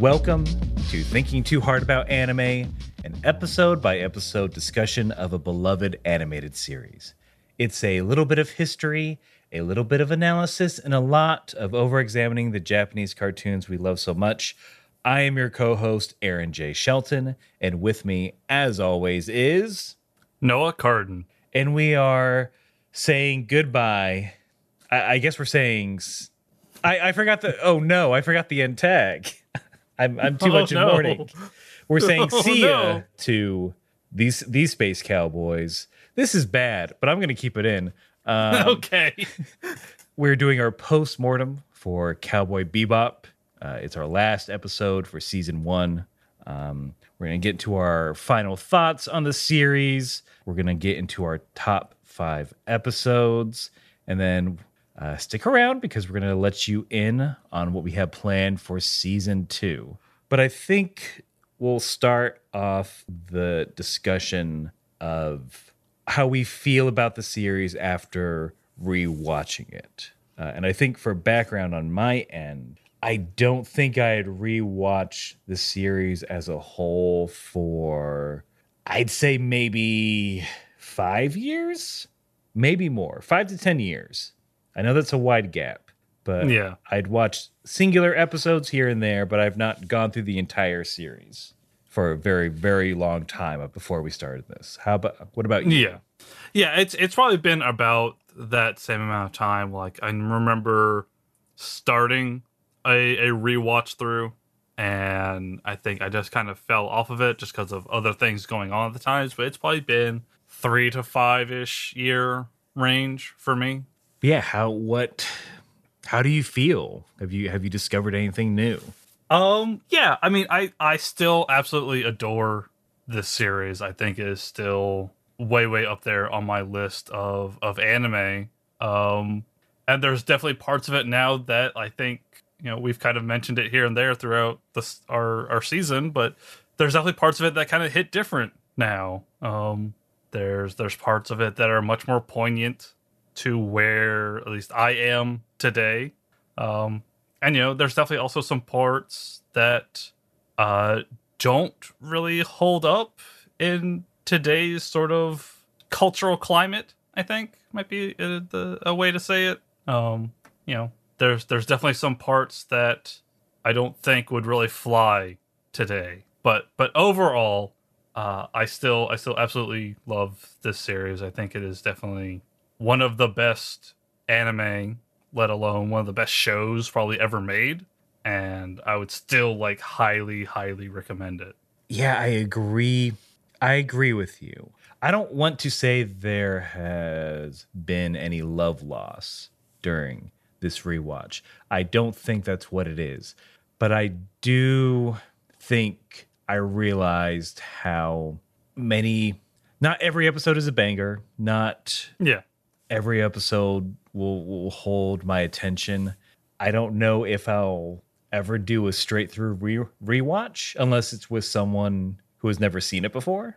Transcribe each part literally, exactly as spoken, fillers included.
Welcome to Thinking Too Hard About Anime, an episode by episode discussion of a beloved animated series. It's a little bit of history, a little bit of analysis, and a lot of over-examining the Japanese cartoons we love so much. I am your co-host, Aaron J. Shelton, and with me, as always, is... Noah Carden. And we are saying goodbye. I, I guess we're saying... I, I forgot the... Oh, no, I forgot the end tag. I'm, I'm too oh, much in no. mourning. We're saying oh, see ya no. to these these space cowboys. This is bad, but I'm going to keep it in. Um, okay. We're doing our post-mortem for Cowboy Bebop. Uh, it's our last episode for season one. Um, we're going to get into our final thoughts on the series. We're going to get into our top five episodes. And then uh, stick around because we're going to let you in on what we have planned for season two. But I think we'll start off the discussion of how we feel about the series after rewatching it. Uh, and I think for background on my end, I don't think I had rewatched the series as a whole for, I'd say maybe five years, maybe more, five to ten years. I know that's a wide gap, but yeah. I'd watched singular episodes here and there, but I've not gone through the entire series for a very, very long time before we started this. How about, what about you? Yeah. Yeah, it's it's probably been about that same amount of time. Like, I remember starting a, a rewatch through, and I think I just kind of fell off of it just because of other things going on at the times. But it's probably been three to five-ish year range for me. Yeah, how what how do you feel? Have you have you discovered anything new? Um, yeah, I mean, I, I still absolutely adore this series. I think it is still way, way up there on my list of, of anime. Um, and there's definitely parts of it now that I think, you know, we've kind of mentioned it here and there throughout this, our, our season, but there's definitely parts of it that kind of hit different now. Um, there's, there's parts of it that are much more poignant to where at least I am today. Um, And, you know, there's definitely also some parts that uh, don't really hold up in today's sort of cultural climate, I think might be a, the, a way to say it. Um, you know, there's there's definitely some parts that I don't think would really fly today. But but overall, uh, I still I still absolutely love this series. I think it is definitely one of the best anime, let alone one of the best shows probably ever made, and I would still like highly highly recommend it. Yeah, I agree. I agree with you. I don't want to say there has been any love loss during this rewatch. I don't think that's what it is. But I do think I realized how many, not every episode is a banger, not Yeah. every episode will will hold my attention. I don't know if I'll ever do a straight through re- rewatch unless it's with someone who has never seen it before.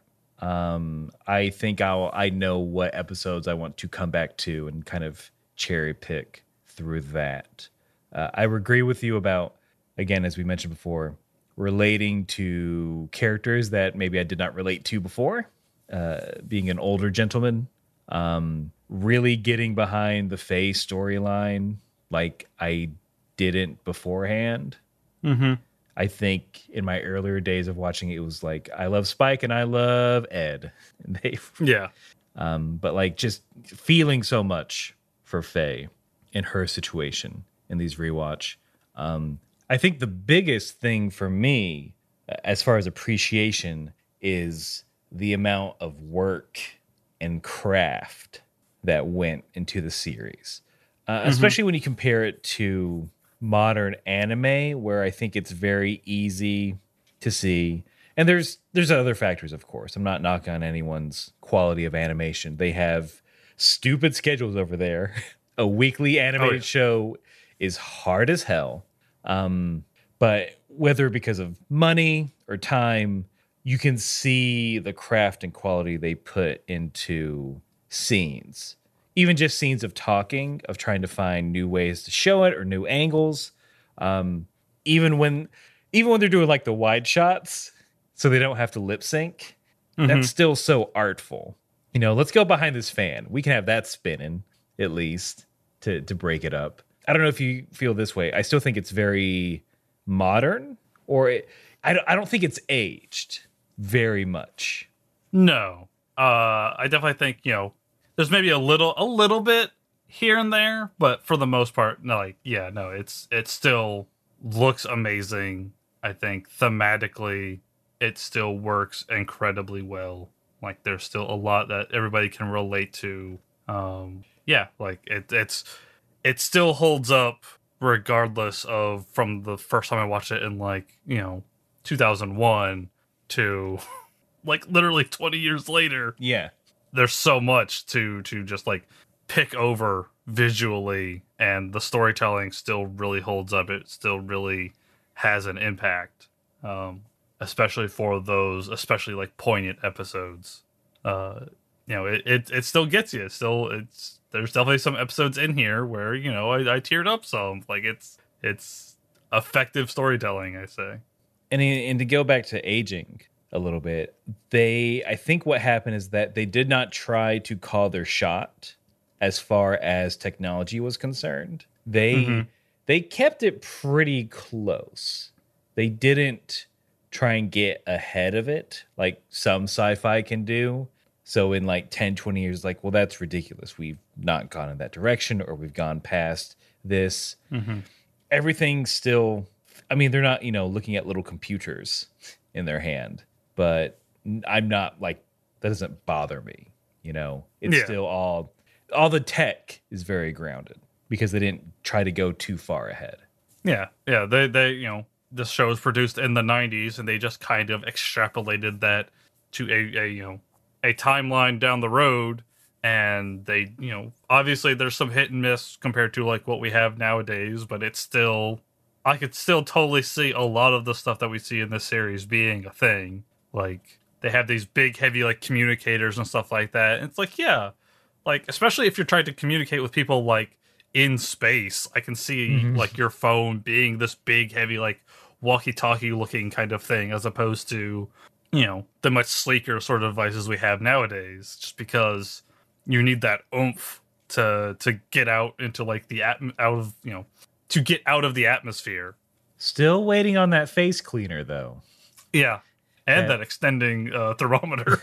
Um, I think I'll I know what episodes I want to come back to and kind of cherry pick through that. Uh, I agree with you about, again, as we mentioned before, relating to characters that maybe I did not relate to before. Uh, being an older gentleman. Um, really getting behind the Faye storyline like I didn't beforehand. Mm-hmm. I think in my earlier days of watching it, it was like, I love Spike and I love Ed. And they, Yeah. um, but like just feeling so much for Faye in her situation in these rewatch. Um, I think the biggest thing for me, as far as appreciation, is the amount of work and craft that went into the series, uh, mm-hmm. especially when you compare it to modern anime, where I think it's very easy to see. And there's there's other factors, of course. I'm not knocking on anyone's quality of animation. They have stupid schedules over there. A weekly animated oh, yeah. show is hard as hell. Um, but whether because of money or time, you can see the craft and quality they put into scenes. Even just scenes of talking, of trying to find new ways to show it or new angles. Um, even when even when they're doing like the wide shots, so they don't have to lip sync, Mm-hmm. that's still so artful. You know, let's go behind this fan. We can have that spinning at least to to break it up. I don't know if you feel this way. I still think it's very modern, or it, I don't, I don't think it's aged very much. No, uh, I definitely think, you know, there's maybe a little, a little bit here and there, but for the most part, no, like, yeah, no, it's, it still looks amazing. I think thematically, it still works incredibly well. Like, there's still a lot that everybody can relate to. Um, yeah, like it, it's, it still holds up regardless of from the first time I watched it in like, you know, two thousand one to like literally twenty years later. Yeah. There's so much to to just like pick over visually, and the storytelling still really holds up. It still really has an impact, um, especially for those, especially like poignant episodes. Uh, you know, it, it it still gets you. Still, it's there's definitely some episodes in here where you know I, I teared up some. Like it's it's effective storytelling, I say. And and to go back to aging a little bit, they I think what happened is that they did not try to call their shot as far as technology was concerned. They mm-hmm. they kept it pretty close. They didn't try and get ahead of it like some sci-fi can do. So in like ten, twenty years, like, well, that's ridiculous. We've not gone in that direction, or we've gone past this. Mm-hmm. Everything's still, I mean, they're not, you know, looking at little computers in their hand, but I'm not like, that doesn't bother me. You know, it's yeah. still all, all the tech is very grounded because they didn't try to go too far ahead. Yeah. Yeah. They, they, you know, this show was produced in the nineties and they just kind of extrapolated that to a, a you know, a timeline down the road, and they, you know, obviously there's some hit and miss compared to like what we have nowadays, but it's still, I could still totally see a lot of the stuff that we see in this series being a thing. Like they have these big, heavy like communicators and stuff like that. And it's like, yeah, like especially if you're trying to communicate with people like in space, I can see mm-hmm. like your phone being this big, heavy, like walkie-talkie looking kind of thing, as opposed to, you know, the much sleeker sort of devices we have nowadays, just because you need that oomph to to get out into like the at- out of, you know, to get out of the atmosphere. Still waiting on that face cleaner though. Yeah. And that, that extending uh, thermometer.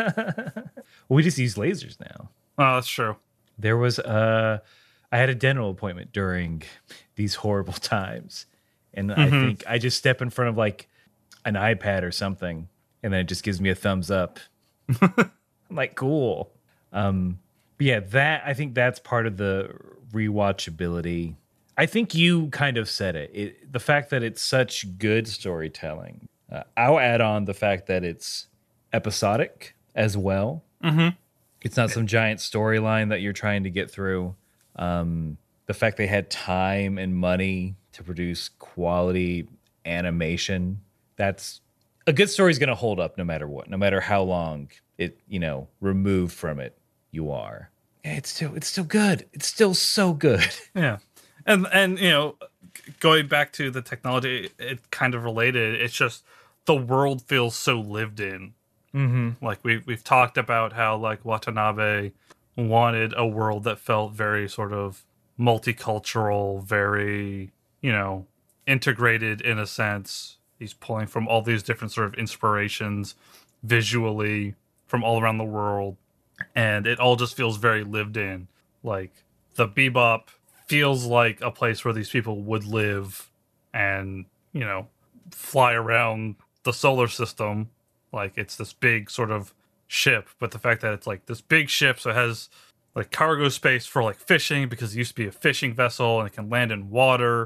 We just use lasers now. Oh, that's true. There was uh I had a dental appointment during these horrible times, and mm-hmm. I think I just step in front of like an iPad or something, and then it just gives me a thumbs up. I'm like, cool. Um, but yeah, that I think that's part of the rewatchability. I think you kind of said it. it the fact that it's such good storytelling. Uh, I'll add on the fact that it's episodic as well. Mm-hmm. It's not some giant storyline that you're trying to get through. Um, the fact they had time and money to produce quality animation. That's a good story is going to hold up no matter what, no matter how long it, you know, removed from it you are. It's still, it's still good. It's still so good. Yeah. And, and, you know, going back to the technology, it kind of related. It's just the world feels so lived in. Mm-hmm. Like we, we've talked about how like Watanabe wanted a world that felt very sort of multicultural, very, you know, integrated in a sense. He's pulling from all these different sort of inspirations visually from all around the world. And it all just feels very lived in. Like the Bebop feels like a place where these people would live and, you know, fly around the solar system. Like it's this big sort of ship, but the fact that it's like this big ship, so it has like cargo space for like fishing because it used to be a fishing vessel and it can land in water.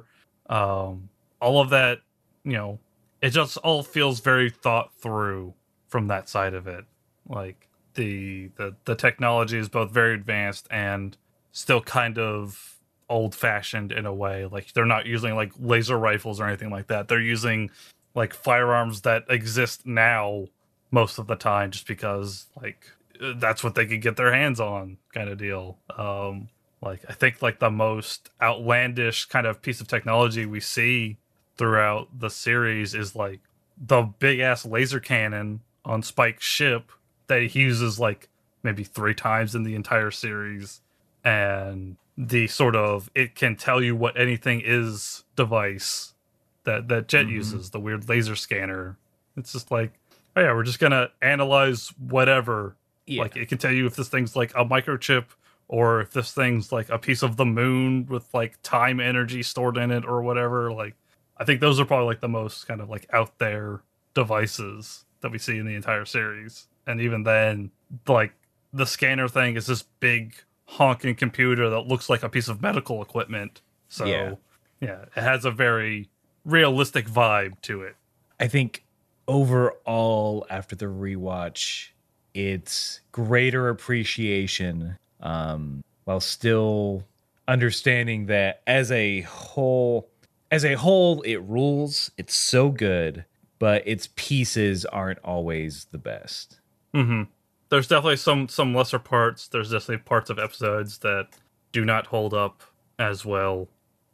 Um, all of that, you know, it just all feels very thought through from that side of it. Like the the the technology is both very advanced and still kind of old fashioned in a way. Like they're not using like laser rifles or anything like that. They're using like firearms that exist now most of the time, just because like that's what they could get their hands on, kind of deal. Um, like I think like the most outlandish kind of piece of technology we see throughout the series is like the big ass laser cannon on Spike's ship that he uses like maybe three times in the entire series, and the sort of it can tell you what anything is device that that Jet mm-hmm. uses, the weird laser scanner. It's just like, oh yeah, we're just gonna analyze whatever. Yeah. Like it can tell you if this thing's like a microchip or if this thing's like a piece of the moon with like time energy stored in it or whatever. Like I think those are probably like the most kind of like out there devices that we see in the entire series. And even then, like the scanner thing is this big honking computer that looks like a piece of medical equipment. So yeah, yeah it has a very realistic vibe to it. I think overall, after the rewatch, it's greater appreciation, um, while still understanding that as a whole, as a whole, it rules. It's so good, but its pieces aren't always the best. Mm-hmm. There's definitely some some lesser parts. There's definitely parts of episodes that do not hold up as well.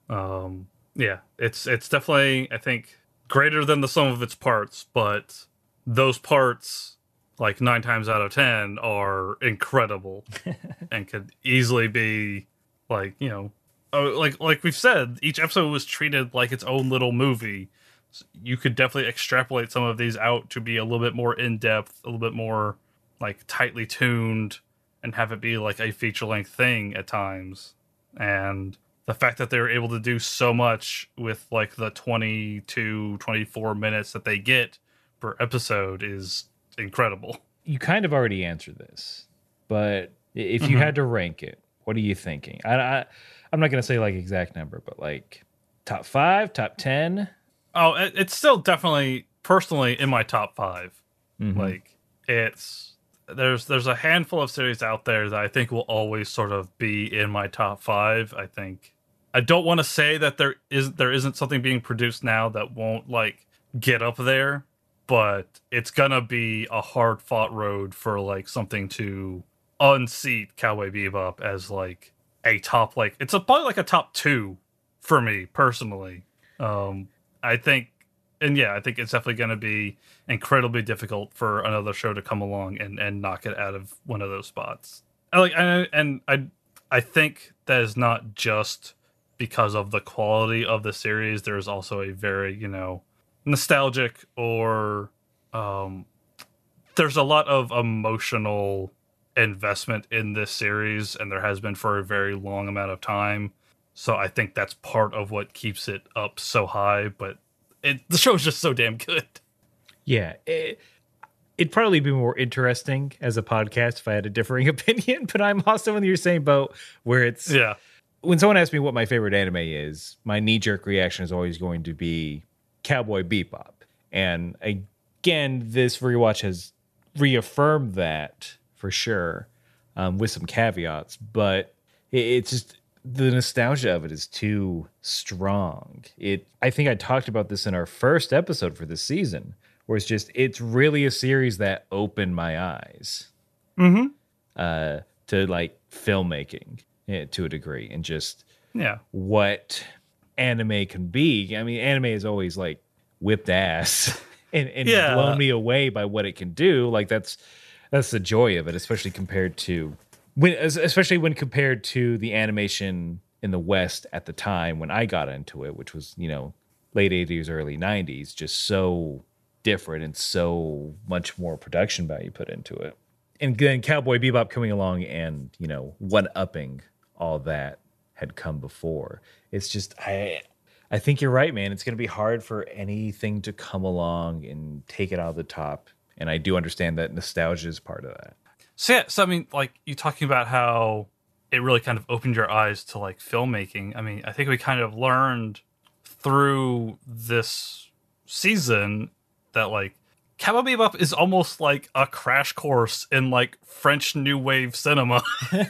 Um, yeah, it's it's definitely, I think, greater than the sum of its parts, but those parts, like nine times out of ten, are incredible and could easily be like, you know, uh, like like we've said, each episode was treated like its own little movie. So you could definitely extrapolate some of these out to be a little bit more in depth, a little bit more like tightly tuned, and have it be like a feature length thing at times. And the fact that they were able to do so much with like the twenty-two, twenty-four minutes that they get per episode is incredible. You kind of already answered this, but if you mm-hmm. had to rank it, what are you thinking? I, I, I'm not going to say like exact number, but like top five, top ten. Oh, it, it's still definitely personally in my top five. Mm-hmm. Like it's, there's, there's a handful of series out there that I think will always sort of be in my top five. I think I don't want to say that there is, there isn't something being produced now that won't like get up there, but it's gonna be a hard fought road for like something to unseat Cowboy Bebop as like a top, like it's a, probably like a top two for me personally. Um, I think, and yeah, I think it's definitely going to be incredibly difficult for another show to come along and, and knock it out of one of those spots. And like, and, and I, I think that is not just because of the quality of the series. There's also a very, you know, nostalgic or um, there's a lot of emotional investment in this series, and there has been for a very long amount of time. So I think that's part of what keeps it up so high, but it, the show is just so damn good. Yeah, it, it'd probably be more interesting as a podcast if I had a differing opinion, but I'm also in your same boat where it's... Yeah. When someone asks me what my favorite anime is, my knee-jerk reaction is always going to be Cowboy Bebop. And again, this rewatch has reaffirmed that for sure, um, with some caveats, but it, it's just... the nostalgia of it is too strong. It, I think I talked about this in our first episode for this season, where it's just, it's really a series that opened my eyes mm-hmm. uh, to like filmmaking yeah, to a degree, and just yeah, what anime can be. I mean, anime is always like whipped ass and, and yeah. blown me away by what it can do. Like that's that's the joy of it, especially compared to. When, especially when compared to the animation in the West at the time when I got into it, which was, you know, late eighties, early nineties, just so different and so much more production value put into it. And then Cowboy Bebop coming along and, you know, one-upping all that had come before. It's just, I I think you're right, man. It's going to be hard for anything to come along and take it out of the top. And I do understand that nostalgia is part of that. So yeah, so I mean, like you talking about how it really kind of opened your eyes to like filmmaking. I mean, I think we kind of learned through this season that like Cowboy Bebop is almost like a crash course in like French New Wave cinema.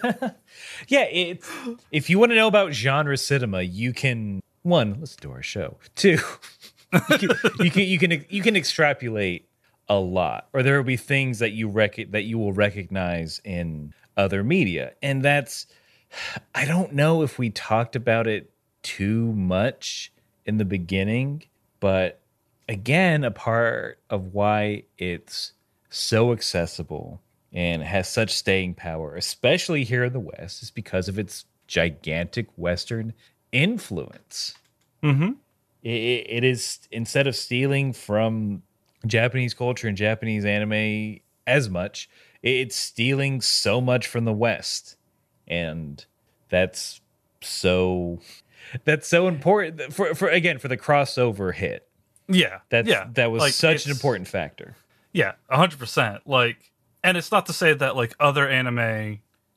Yeah, it's, if you want to know about genre cinema, you can one listen to our show. Two, you can you can you can, you can extrapolate a lot, or there will be things that you rec- that you will recognize in other media. And that's, I don't know if we talked about it too much in the beginning, But again, a part of why it's so accessible and has such staying power, especially here in the West, is because of its gigantic Western influence. Mm-hmm. It, it is, instead of stealing from Japanese culture and Japanese anime as much, it's stealing so much from the West. And that's so that's so important for, for again, for the crossover hit. Yeah. That's yeah. that was Like, such an it's- important factor. Yeah, a hundred percent. Like, and it's not to say that like other anime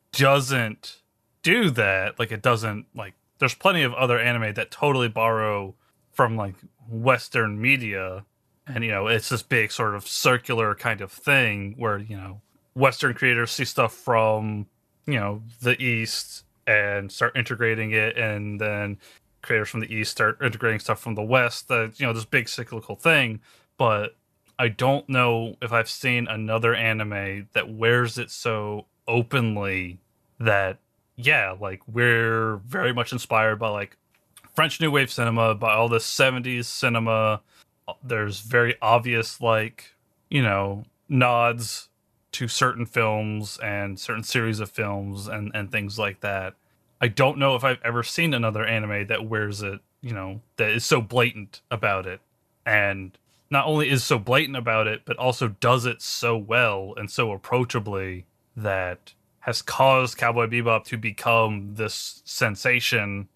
doesn't do that. Like, it doesn't like. There's plenty of other anime that totally borrow from like Western media, and you know, it's this big sort of circular kind of thing where you know Western creators see stuff from you know the East and start integrating it, and then creators from the East start integrating stuff from the West. That you know, this big cyclical thing, but I don't know if I've seen another anime that wears it so openly that, yeah, like we're very much inspired by like French New Wave cinema, by all this seventies cinema. There's very obvious, like, you know, nods to certain films and certain series of films and, and things like that. I don't know if I've ever seen another anime that wears it, you know, that is so blatant about it. And not only is so blatant about it, but also does it so well and so approachably that has caused Cowboy Bebop to become this sensation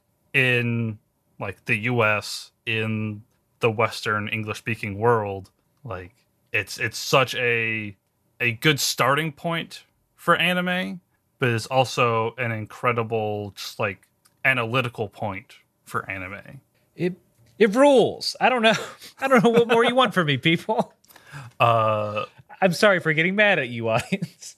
in like the U S, in the Western English speaking world. Like it's it's such a a good starting point for anime, but it's also an incredible just like analytical point for anime. It it rules. I don't know. I don't know what more you want from me, people. Uh, I'm sorry for getting mad at you, audience.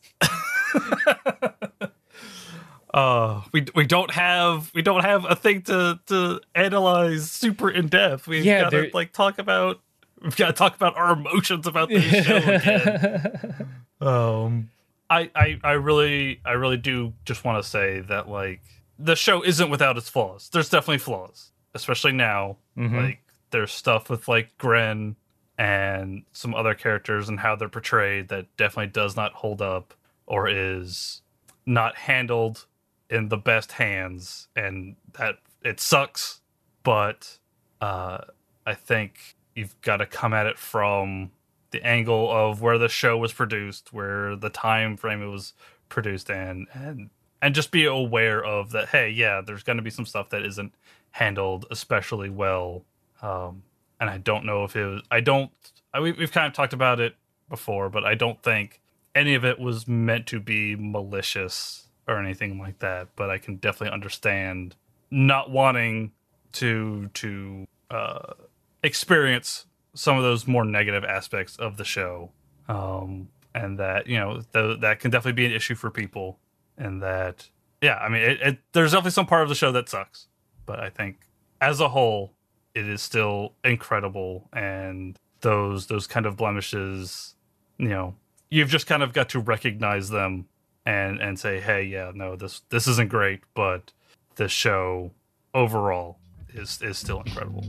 uh, we we don't have we don't have a thing to to analyze super in depth. We've Yeah, got to there- like talk about we've got to talk about our emotions about this show again. Um, I, I I really I really do just want to say that like the show isn't without its flaws. There's definitely flaws, especially now. Mhm. Like there's stuff with like Gren and some other characters and how they're portrayed that definitely does not hold up or is not handled in the best hands, and that it sucks. But uh, I think you've got to come at it from the angle of where the show was produced, where the time frame it was produced in, and and just be aware of that. Hey, yeah, there's going to be some stuff that isn't handled especially well. Um, and I don't know if it was, I don't, I, we, we've kind of talked about it before, but I don't think any of it was meant to be malicious or anything like that. But I can definitely understand not wanting to, to, uh, experience some of those more negative aspects of the show. Um, and that, you know, th- that can definitely be an issue for people. And that, yeah, I mean, it, it, there's definitely some part of the show that sucks. But I think as a whole, it is still incredible. And those those kind of blemishes, you know, you've just kind of got to recognize them and, and say, hey, yeah, no, this this isn't great, but this show overall is is still incredible.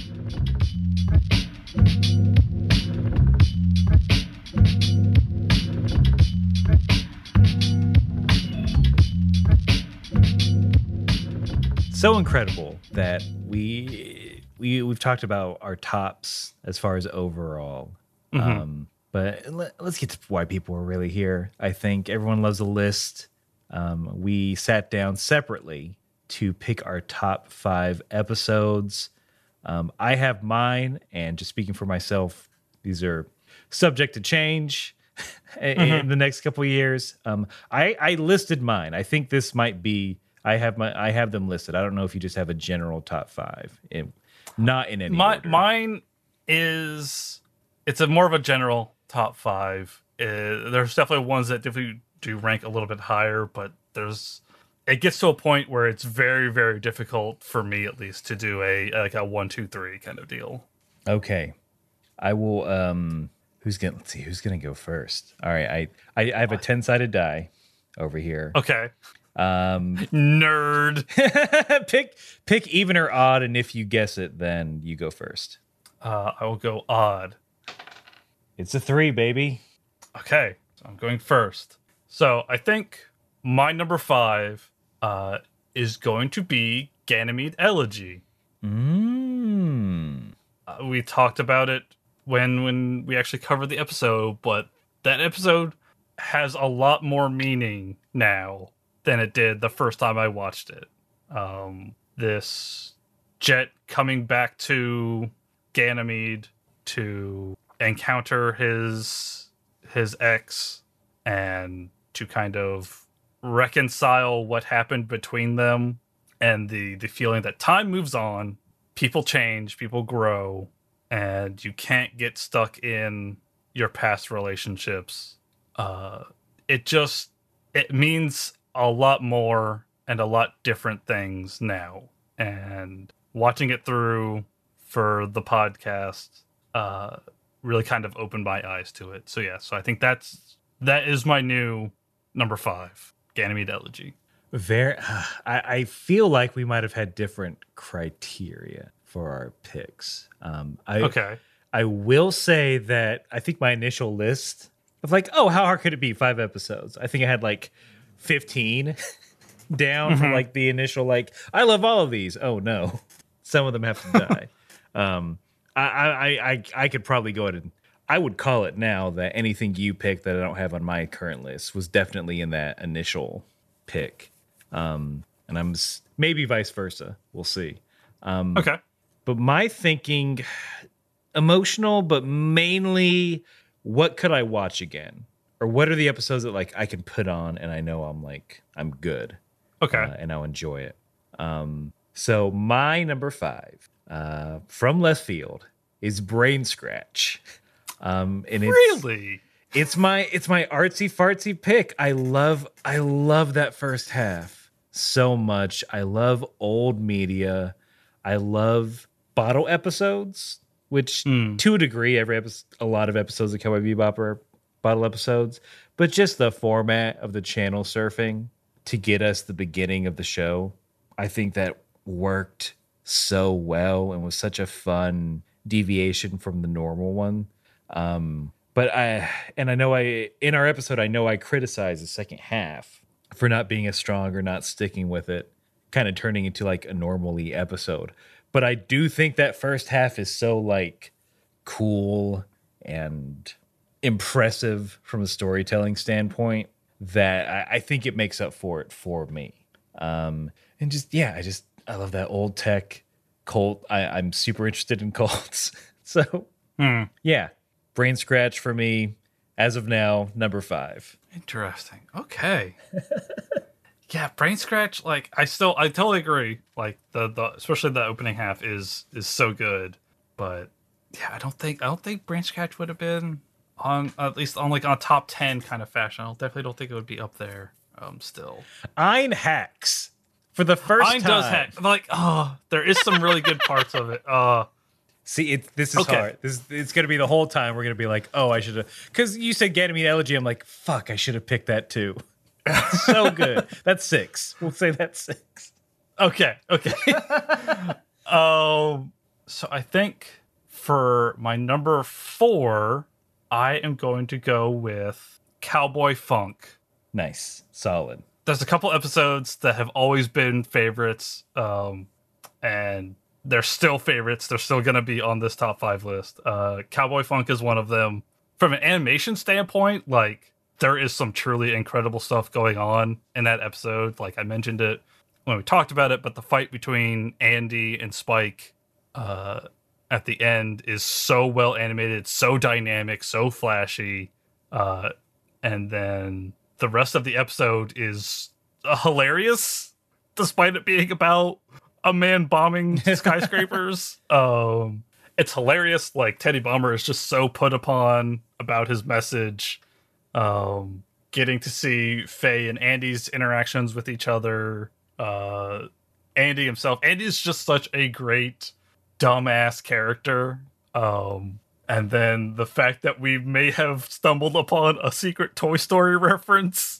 So incredible that we we we've talked about our tops as far as overall. Mm-hmm. Um, but let, let's get to why people are really here. I think everyone loves a list. Um, we sat down separately to pick our top five episodes. Um, I have mine, and just speaking for myself, these are subject to change in Mm-hmm. the next couple of years. Um, I, I listed mine. I think this might be. I have my. I have them listed. I don't know if you just have a general top five, in, not in any My, order. mine is it's a more of a general top five. Uh, there's definitely ones that definitely do rank a little bit higher, but there's it gets to a point where it's very very difficult for me at least to do a like a one two three kind of deal. Okay, I will. Um, who's gonna? Let's see. Who's gonna go first? All right. I I, I have a ten sided die over here. Okay, Um, nerd. pick pick even or odd, and if you guess it, then you go first. Uh, I will go odd. It's a three, baby. Okay, so I'm going first. So I think my number five uh, is going to be Ganymede Elegy. Mm. Uh, we talked about it when when we actually covered the episode, but that episode has a lot more meaning now than it did the first time I watched it. Um, this Jet coming back to Ganymede to encounter his his ex and to kind of reconcile what happened between them, and the the feeling that time moves on, people change, people grow, and you can't get stuck in your past relationships. Uh, it just it means a lot more and a lot different things now. And watching it through for the podcast uh, really kind of opened my eyes to it. So yeah, so I think that's that is my new number five, Ganymede Elegy. Very. Uh, I, I feel like we might have had different criteria for our picks. Um, I, Okay. I will say that I think my initial list of like, oh, how hard could it be? Five episodes. I think I had like fifteen down mm-hmm. from like the initial, like, I love all of these. Oh no, some of them have to die. um, I, I, I, I could probably go ahead and I would call it now that anything you picked that I don't have on my current list was definitely in that initial pick. Um, and I'm maybe vice versa. We'll see. Um, okay. But my thinking, emotional, but mainly, what could I watch again? Or what are the episodes that like I can put on and I know I'm like, I'm good. Okay. Uh, and I'll enjoy it. Um, so my number five uh, from left field is Brain Scratch. Um, and it's, really? It's my it's my artsy fartsy pick. I love I love that first half so much. I love old media. I love bottle episodes, which mm. to a degree, every episode, a lot of episodes of Cowboy Bebop are bottle episodes. But just the format of the channel surfing to get us the beginning of the show, I think that worked so well and was such a fun deviation from the normal one. Um, But I, and I know I, in our episode, I know I criticized the second half for not being as strong or not sticking with it, kind of turning into like a normally episode. But I do think that first half is so like cool and impressive from a storytelling standpoint that I, I think it makes up for it for me. Um, and just, yeah, I just, I love that old tech cult. I, I'm super interested in cults. so hmm. yeah. Brain Scratch for me, as of now, number five. Interesting. Okay. yeah, Brain Scratch. Like, I still, I totally agree. Like the, the, especially the opening half is is so good. But yeah, I don't think, I don't think Brain Scratch would have been on at least on like on a top ten kind of fashion. I definitely don't think it would be up there. Um, still, Ein hacks for the first Ein time. does hack. Like, oh, there is some really good parts of it. Uh See, it, this is okay. hard. This it's going to be the whole time. We're going to be like, oh, I should have. Because you said Ganymede Elegy. I'm like, fuck, I should have picked that too. so good. That's six. We'll say that's six. Okay. Okay. um. So I think for my number four, I am going to go with Cowboy Funk. Nice. Solid. There's a couple episodes that have always been favorites. Um, and they're still favorites. They're still going to be on this top five list. Uh, Cowboy Funk is one of them. From an animation standpoint, like, there is some truly incredible stuff going on in that episode. Like, I mentioned it when we talked about it, but the fight between Andy and Spike uh, at the end is so well animated, so dynamic, so flashy. Uh, and then the rest of the episode is uh, hilarious, despite it being about a man bombing skyscrapers. um, it's hilarious. Like, Teddy Bomber is just so put upon about his message. Um, getting to see Faye and Andy's interactions with each other. Uh, Andy himself. Andy's just such a great dumbass character. Um, and then the fact that we may have stumbled upon a secret Toy Story reference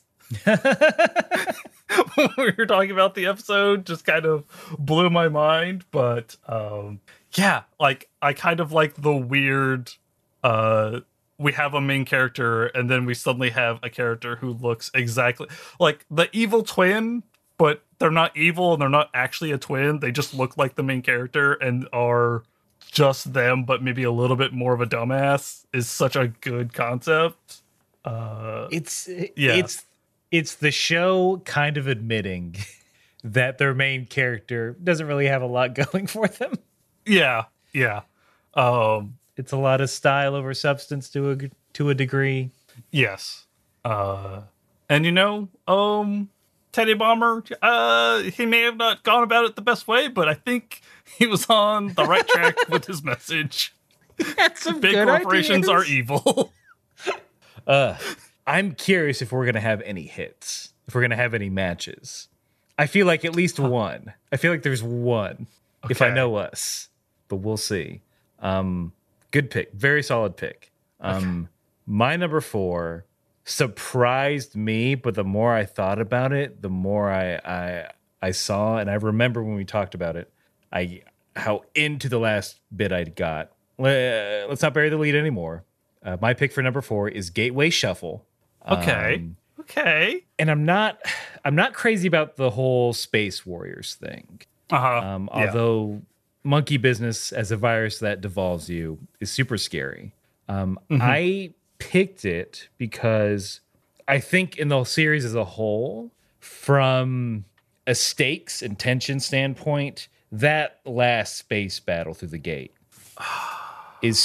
when we were talking about the episode just kind of blew my mind. But um Yeah, like I kind of like the weird uh we have a main character and then we suddenly have a character who looks exactly like the evil twin, but they're not evil and they're not actually a twin. They just look like the main character and are just them, but maybe a little bit more of a dumbass is such a good concept. Uh It's yeah. it's it's the show kind of admitting that their main character doesn't really have a lot going for them. Yeah. Yeah. Um It's a lot of style over substance to a to a degree. Yes. Uh, and you know, um, Teddy Bomber, uh, he may have not gone about it the best way, but I think he was on the right track with his message. That's some Big good corporations ideas. are evil. Uh, I'm curious if we're gonna have any hits, if we're gonna have any matches. I feel like at least one. I feel like there's one, if I Okay. know us, but we'll see. Um, good pick, very solid pick. Um, my number four surprised me, but the more I thought about it, the more I I I saw, and I remember when we talked about it, I how into the last bit I got. Le- Let's not bury the lead anymore. Uh, my pick for number four is Gateway Shuffle. Okay. Um, Okay. and I'm not I'm not crazy about the whole Space Warriors thing. Uh-huh. Um, Yeah. although monkey business as a virus that devolves you is super scary. Um, Mhm. I picked it because I think in the series as a whole, from a stakes and tension standpoint, that last space battle through the gate is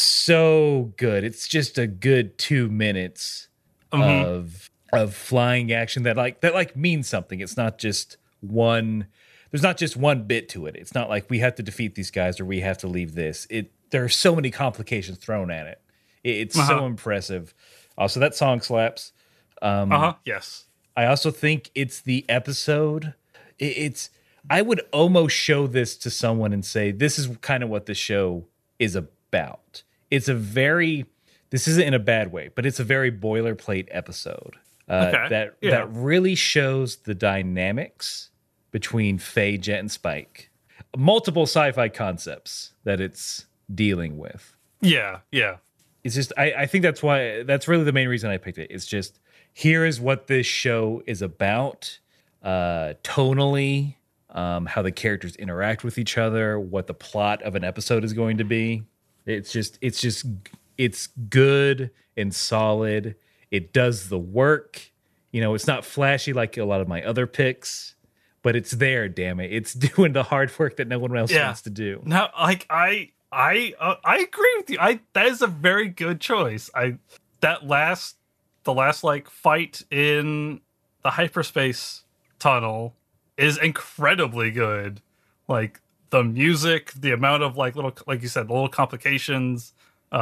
so good. It's just a good two minutes Mhm. of of flying action that like that like means something. It's not just one. There's not just one bit to it. It's not like we have to defeat these guys or we have to leave this. It there are so many complications thrown at it. it it's so Uh-huh. impressive. Also, that song slaps. Um, Uh-huh. Yes. I also think it's the episode. It, it's I would almost show this to someone and say this is kind of what the show is about. It's a very this isn't in a bad way, but it's a very boilerplate episode uh, Okay. that Yeah. that really shows the dynamics between Faye, Jet, and Spike. Multiple sci-fi concepts that it's dealing with. Yeah. Yeah. It's just I, I think that's why that's really the main reason I picked it. It's just here is what this show is about, uh, tonally, um, how the characters interact with each other, what the plot of an episode is going to be. It's just it's just it's good and solid. It does the work. You know, it's not flashy like a lot of my other picks, but it's there. Damn it, it's doing the hard work that no one else Yeah. wants to do. No, like I, I, uh, I agree with you. I that is a very good choice. I that last, the last like fight in the hyperspace tunnel is incredibly good. Like the music, the amount of like little, like you said, the little complications,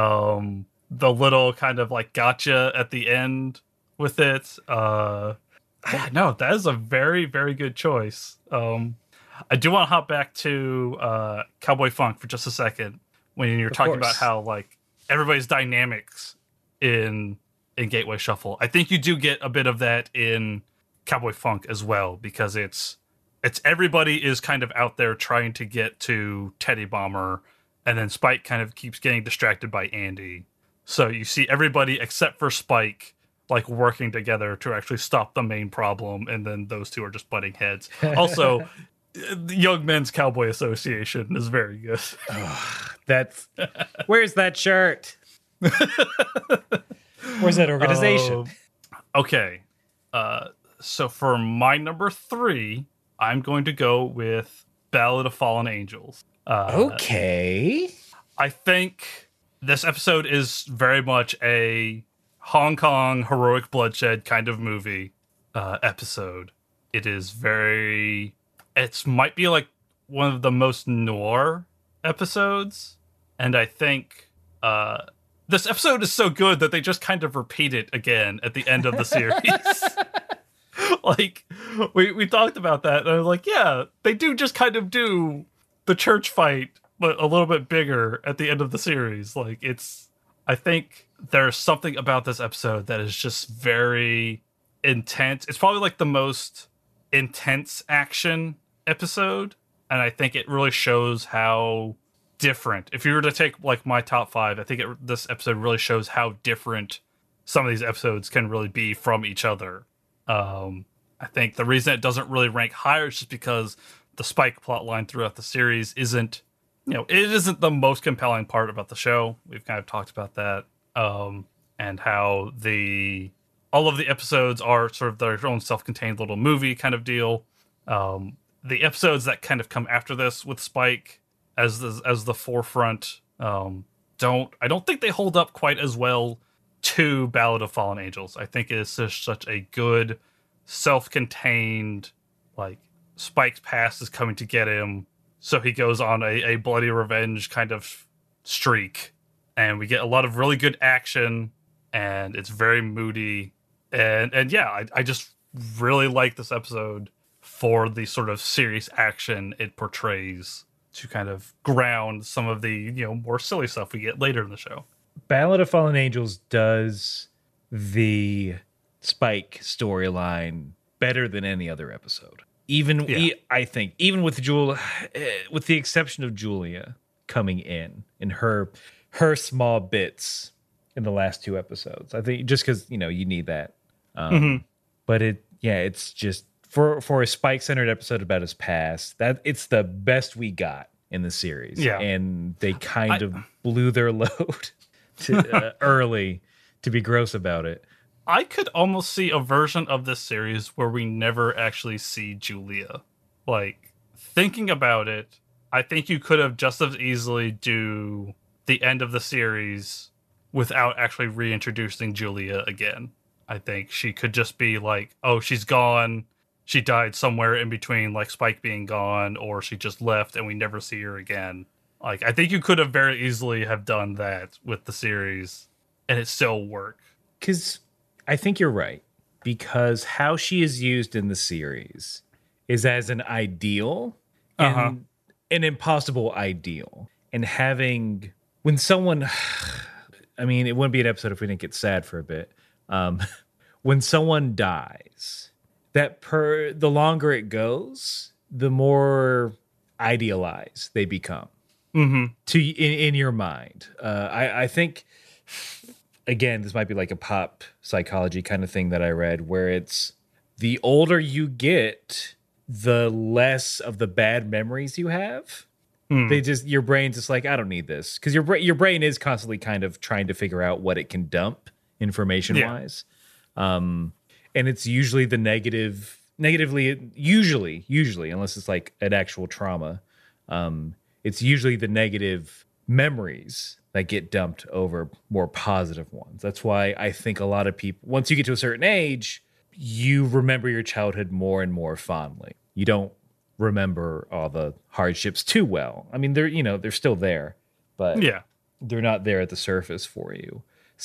um, the little kind of like gotcha at the end with it. Uh, yeah, no, that is a very, very good choice. Um, I do want to hop back to uh, Cowboy Funk for just a second when you're Of talking course. about how like everybody's dynamics in in Gateway Shuffle. I think you do get a bit of that in Cowboy Funk as well because it's it's everybody is kind of out there trying to get to Teddy Bomber, and then Spike kind of keeps getting distracted by Andy. So you see everybody except for Spike like working together to actually stop the main problem, and then those two are just butting heads. Also, the Young Men's Cowboy Association is very good. That's where's that shirt? Where's that organization? Um, okay, uh, so for my number three, I'm going to go with Ballad of Fallen Angels. Uh, Okay. I think this episode is very much a Hong Kong heroic bloodshed kind of movie uh, episode. It is very. It's might be like one of the most noir episodes, and I think uh, this episode is so good that they just kind of repeat it again at the end of the series. Like we we talked about that, and I was like, yeah, they do just kind of do the church fight, but a little bit bigger at the end of the series. Like it's, I think there's something about this episode that is just very intense. It's probably like the most intense action episode, and I think it really shows how different. If you were to take like my top five, I think it, this episode really shows how different some of these episodes can really be from each other. Um, I think the reason it doesn't really rank higher is just because the Spike plotline throughout the series isn't, you know, it isn't the most compelling part about the show. We've kind of talked about that, um, and how the all of the episodes are sort of their own self-contained little movie kind of deal. Um, the episodes that kind of come after this with Spike as the, as the forefront, um, don't I don't think they hold up quite as well to Ballad of Fallen Angels. I think it's just such a good, self-contained, like, Spike's past is coming to get him, so he goes on a, a bloody revenge kind of streak, and we get a lot of really good action, and it's very moody, and and yeah, I, I just really like this episode for the sort of serious action it portrays to kind of ground some of the, you know, more silly stuff we get later in the show. Ballad of Fallen Angels does the Spike storyline better than any other episode. Even Yeah. e- I think, even with Jul, eh, with the exception of Julia coming in in her her small bits in the last two episodes, I think just because you know you need that. Um, Mhm. But it, yeah, it's just for for a Spike centered episode about his past. That it's the best we got in the series. Yeah. And they kind I- of blew their load to, uh, early to be gross about it. I could almost see a version of this series where we never actually see Julia. Like, thinking about it, I think you could have just as easily do the end of the series without actually reintroducing Julia again. I think she could just be like, oh, she's gone. She died somewhere in between, like Spike being gone, or she just left and we never see her again. Like, I think you could have very easily have done that with the series and it still work. Because I think you're right. Because how she is used in the series is as an ideal, and Uh-huh. an impossible ideal. And having, when someone, I mean, it wouldn't be an episode if we didn't get sad for a bit. Um, when someone dies, that per the longer it goes, the more idealized they become. Mm-hmm. To in, in your mind. Uh, I, I think, again, this might be like a pop psychology kind of thing that I read, where it's the older you get, the less of the bad memories you have. Hmm. They just your brain's just like, I don't need this, because your brain your brain is constantly kind of trying to figure out what it can dump information wise, um, and it's usually the negative, negatively, usually, usually, unless it's like an actual trauma. Um, it's usually the negative memories that get dumped over more positive ones. That's why I think a lot of people, once you get to a certain age, you remember your childhood more and more fondly. You don't remember all the hardships too well. I mean, they're, you know, they're still there, but Yeah. they're not there at the surface for you.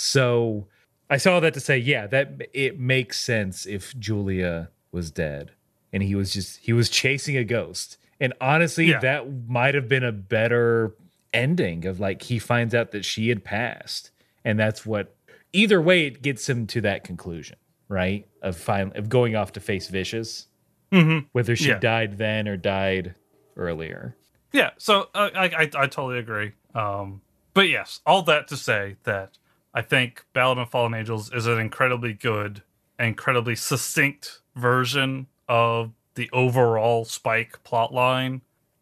So I saw that to say, yeah, that it makes sense if Julia was dead and he was just, he was chasing a ghost. And honestly, Yeah. that might have been a better ending of like, he finds out that she had passed. And that's what, either way, it gets him to that conclusion, right? Of finally, of going off to face Vicious, Mm-hmm. whether she Yeah. died then or died earlier. Yeah, so uh, I, I I totally agree. Um, but yes, all that to say that I think Ballad of Fallen Angels is an incredibly good, incredibly succinct version of the overall Spike plotline,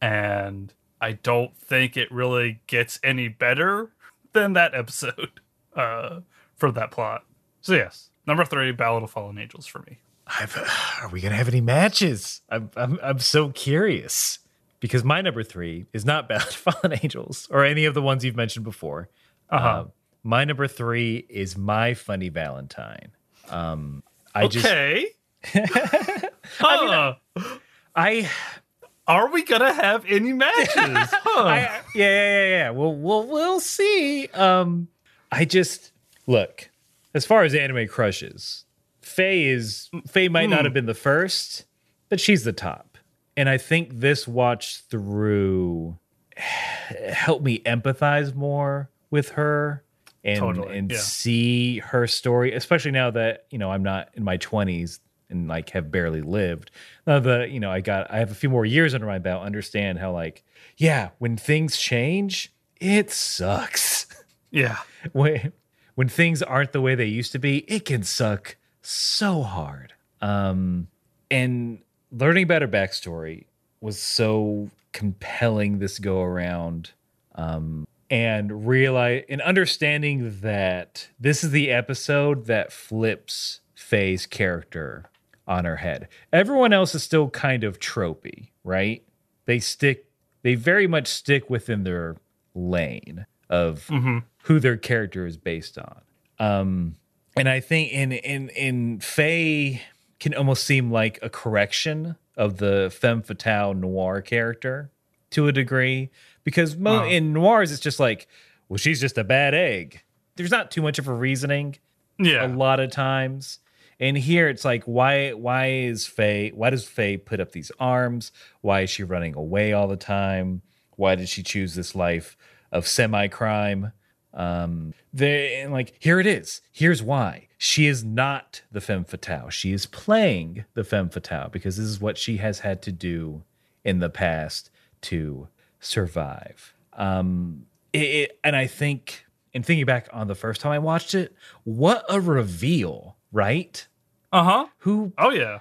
and I don't think it really gets any better than that episode uh, for that plot. So yes, number three, Ballad of Fallen Angels for me. I've, are we gonna have any matches? I'm I'm I'm so curious because my number three is not Ballad of Fallen Angels or any of the ones you've mentioned before. Uh-huh. Uh, my number three is My Funny Valentine. Um, I Okay. just Huh. I, Are we gonna have any matches? Huh. I yeah yeah yeah yeah. We'll we'll we'll see. Um, I just look as far as anime crushes. Faye is Faye might not have been the first, but she's the top. And I think this watch through helped me empathize more with her and Totally, and yeah. see her story, especially now that, you know, I'm not in my twenties and like have barely lived. Now the, you know, I got, I have a few more years under my belt, understand how like, yeah, when things change, it sucks. Yeah. when, when things aren't the way they used to be, it can suck so hard. Um, and learning about her backstory was so compelling this go around. Um, and realize and understanding that this is the episode that flips Faye's character on her head. Everyone else is still kind of tropey, right? They stick, they very much stick within their lane of mm-hmm. who their character is based on. Um, and I think in in in Faye can almost seem like a correction of the femme fatale noir character to a degree, because mo- uh. in noirs it's just like, well, she's just a bad egg. There's not too much of a reasoning. Yeah, a lot of times. And here it's like, why why is Faye, why does Faye put up these arms? Why is she running away all the time? Why did she choose this life of semi-crime? Um, they, and like, here it is. Here's why. She is not the femme fatale. She is playing the femme fatale because this is what she has had to do in the past to survive. Um, it, it, and I think, in thinking back on the first time I watched it, what a reveal, right? Uh-huh. Who? Oh, yeah.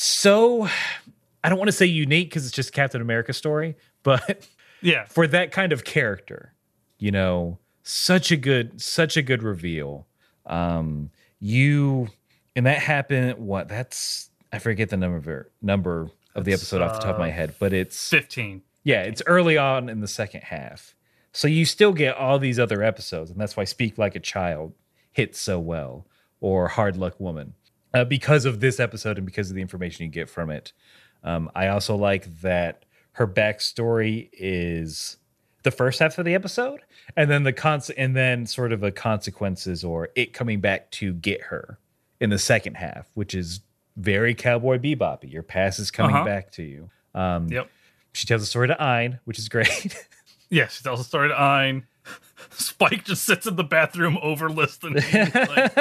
So, I don't want to say unique because it's just Captain America story, but yeah, for that kind of character, you know, such a good, such a good reveal. Um, you, and that happened, what, that's, I forget the number, number of the episode uh, off the top of my head, but it's fifteen. Yeah, it's early on in the second half. So you still get all these other episodes, and that's why Speak Like a Child hits so well, or Hard Luck Woman, uh, because of this episode and because of the information you get from it. Um, I also like that her backstory is the first half of the episode, and then the cons- and then sort of a consequences or it coming back to get her in the second half, which is very Cowboy Bebop. Your past is coming uh-huh. back to you. Um, yep. She tells a story to Ein, which is great. Yeah, she tells a story to Ein. Spike just sits in the bathroom over listening. Like,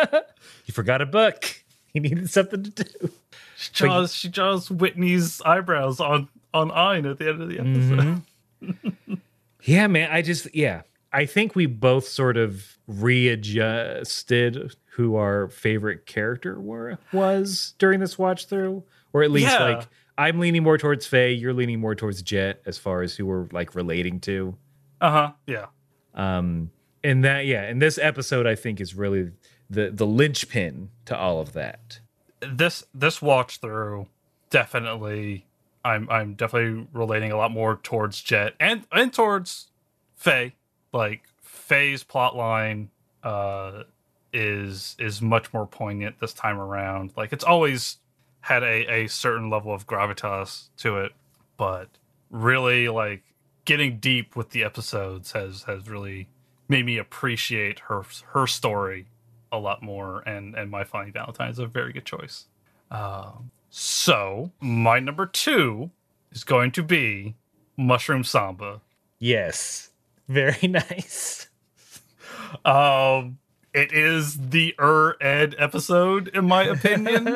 he forgot a book. He needed something to do. She draws, she draws Whitney's eyebrows on, on Ein at the end of the episode. Mm-hmm. Yeah, man. I just, yeah. I think we both sort of readjusted who our favorite character were was during this watch through. Or at least, yeah. like, I'm leaning more towards Faye. You're leaning more towards Jet as far as who we're like relating to. Uh huh. Yeah. Um. And that, yeah. And this episode, I think, is really the the linchpin to all of that. This this watch through definitely, I'm I'm definitely relating a lot more towards Jet and and towards Faye. Like Faye's plotline, uh, is is much more poignant this time around. Like it's always had a, a certain level of gravitas to it, but really like getting deep with the episodes has, has really made me appreciate her her story a lot more, and, and My Funny Valentine is a very good choice. Um, so, my number two is going to be Mushroom Samba. Yes. Very nice. um, it is the Ur-Ed episode, in my opinion.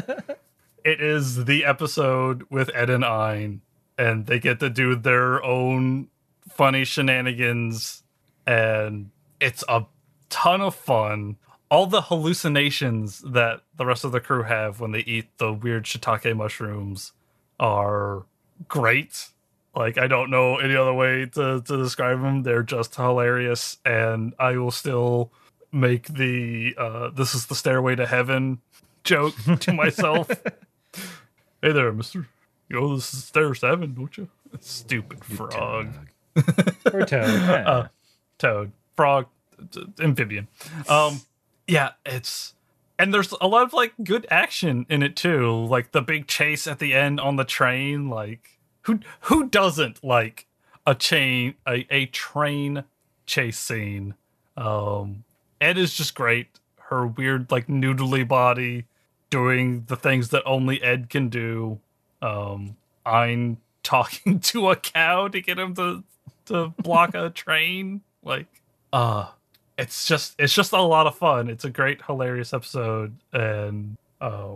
It is the episode with Ed and Ein, and they get to do their own funny shenanigans, and it's a ton of fun. All the hallucinations that the rest of the crew have when they eat the weird shiitake mushrooms are great. Like, I don't know any other way to, to describe them. They're just hilarious, and I will still make the uh, this is the stairway to heaven joke to myself. Hey there, mister. You know this is stairs to heaven, don't you? Stupid frog. Or toad. Yeah. Uh, toad. Frog. Amphibian. Um, yeah, it's... And there's a lot of, like, good action in it, too. Like, the big chase at the end on the train. Like, who who doesn't like a chain, a, a train chase scene? Um, Ed is just great. Her weird, like, noodly body doing the things that only Ed can do. Um, I'm talking to a cow to get him to to block a train. Like, uh, it's just it's just a lot of fun. It's a great, hilarious episode, and um,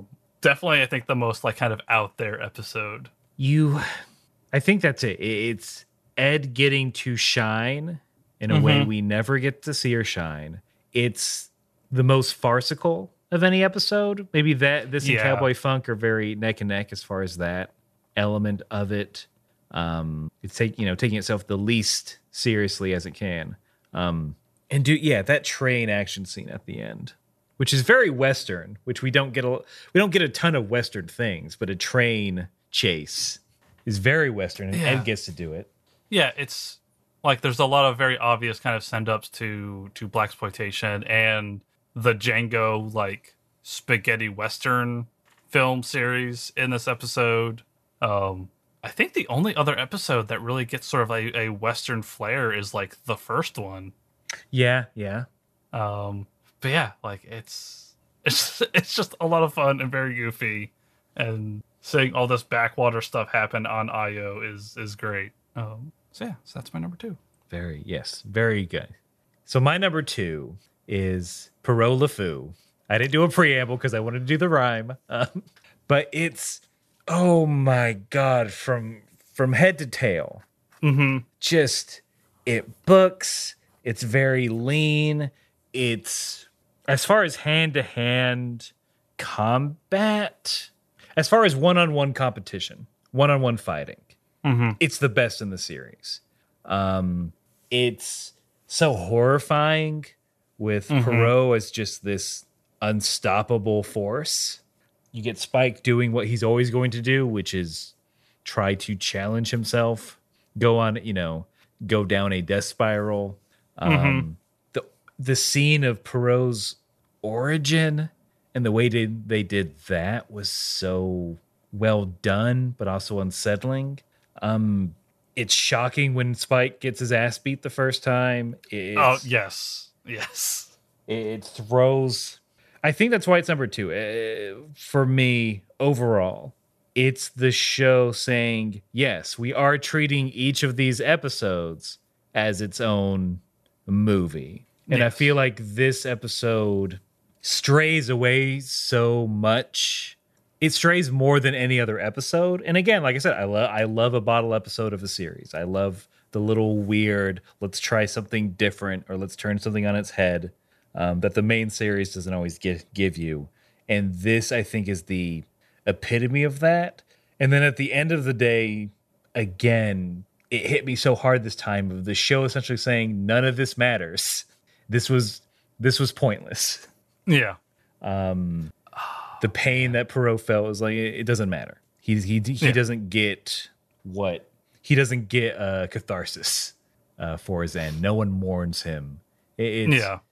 definitely, I think, the most like kind of out there episode. You, I think that's it. It's Ed getting to shine in a Mm-hmm. way we never get to see her shine. It's the most farcical of any episode. Maybe that this and Yeah. Cowboy Funk are very neck and neck as far as that element of it. Um, it's take you know taking itself the least seriously as it can. Um, and do yeah that train action scene at the end, which is very Western, which we don't get a we don't get a ton of Western things, but a train chase is very Western, and Yeah. Ed gets to do it. Yeah, it's like there's a lot of very obvious kind of send ups to to blaxploitation and the Django like spaghetti western film series in this episode. Um, I think the only other episode that really gets sort of a, a western flair is like the first one. Yeah, yeah. Um, but yeah, like it's it's it's just a lot of fun and very goofy, and seeing all this backwater stuff happen on Io is is great. Um, so yeah, so that's my number two. Very, yes, very good. So my number two is Perot Le Fou. I didn't do a preamble because I wanted to do the rhyme, um, but it's oh my god, from from head to tail, Mm-hmm. just it books. It's very lean. It's as far as hand to hand combat, as far as one on one competition, one on one fighting. Mm-hmm. It's the best in the series. Um, it's so horrifying with Mhm. Perot as just this unstoppable force. You get Spike doing what he's always going to do, which is try to challenge himself, go on, you know, go down a death spiral. Um, the the scene of Perot's origin and the way they, they did that was so well done, but also unsettling. Um, it's shocking when Spike gets his ass beat the first time. It's, Oh yes, yes. it throws. I think that's why it's number two. Uh, for me, overall, it's the show saying, yes, we are treating each of these episodes as its own movie. And I Yes. feel like this episode strays away so much. It strays more than any other episode. And again, like I said, I love I love a bottle episode of a series. I love the little weird, let's try something different or let's turn something on its head um, that the main series doesn't always give, give you. And this, I think, is the epitome of that. And then at the end of the day, again, it hit me so hard this time of the show essentially saying none of this matters. This was this was pointless. Yeah. Um, the pain that Perot felt was like it, it doesn't matter. He he he Yeah. doesn't get what he doesn't get uh, catharsis uh, for his end. No one mourns him. It, it's Yeah.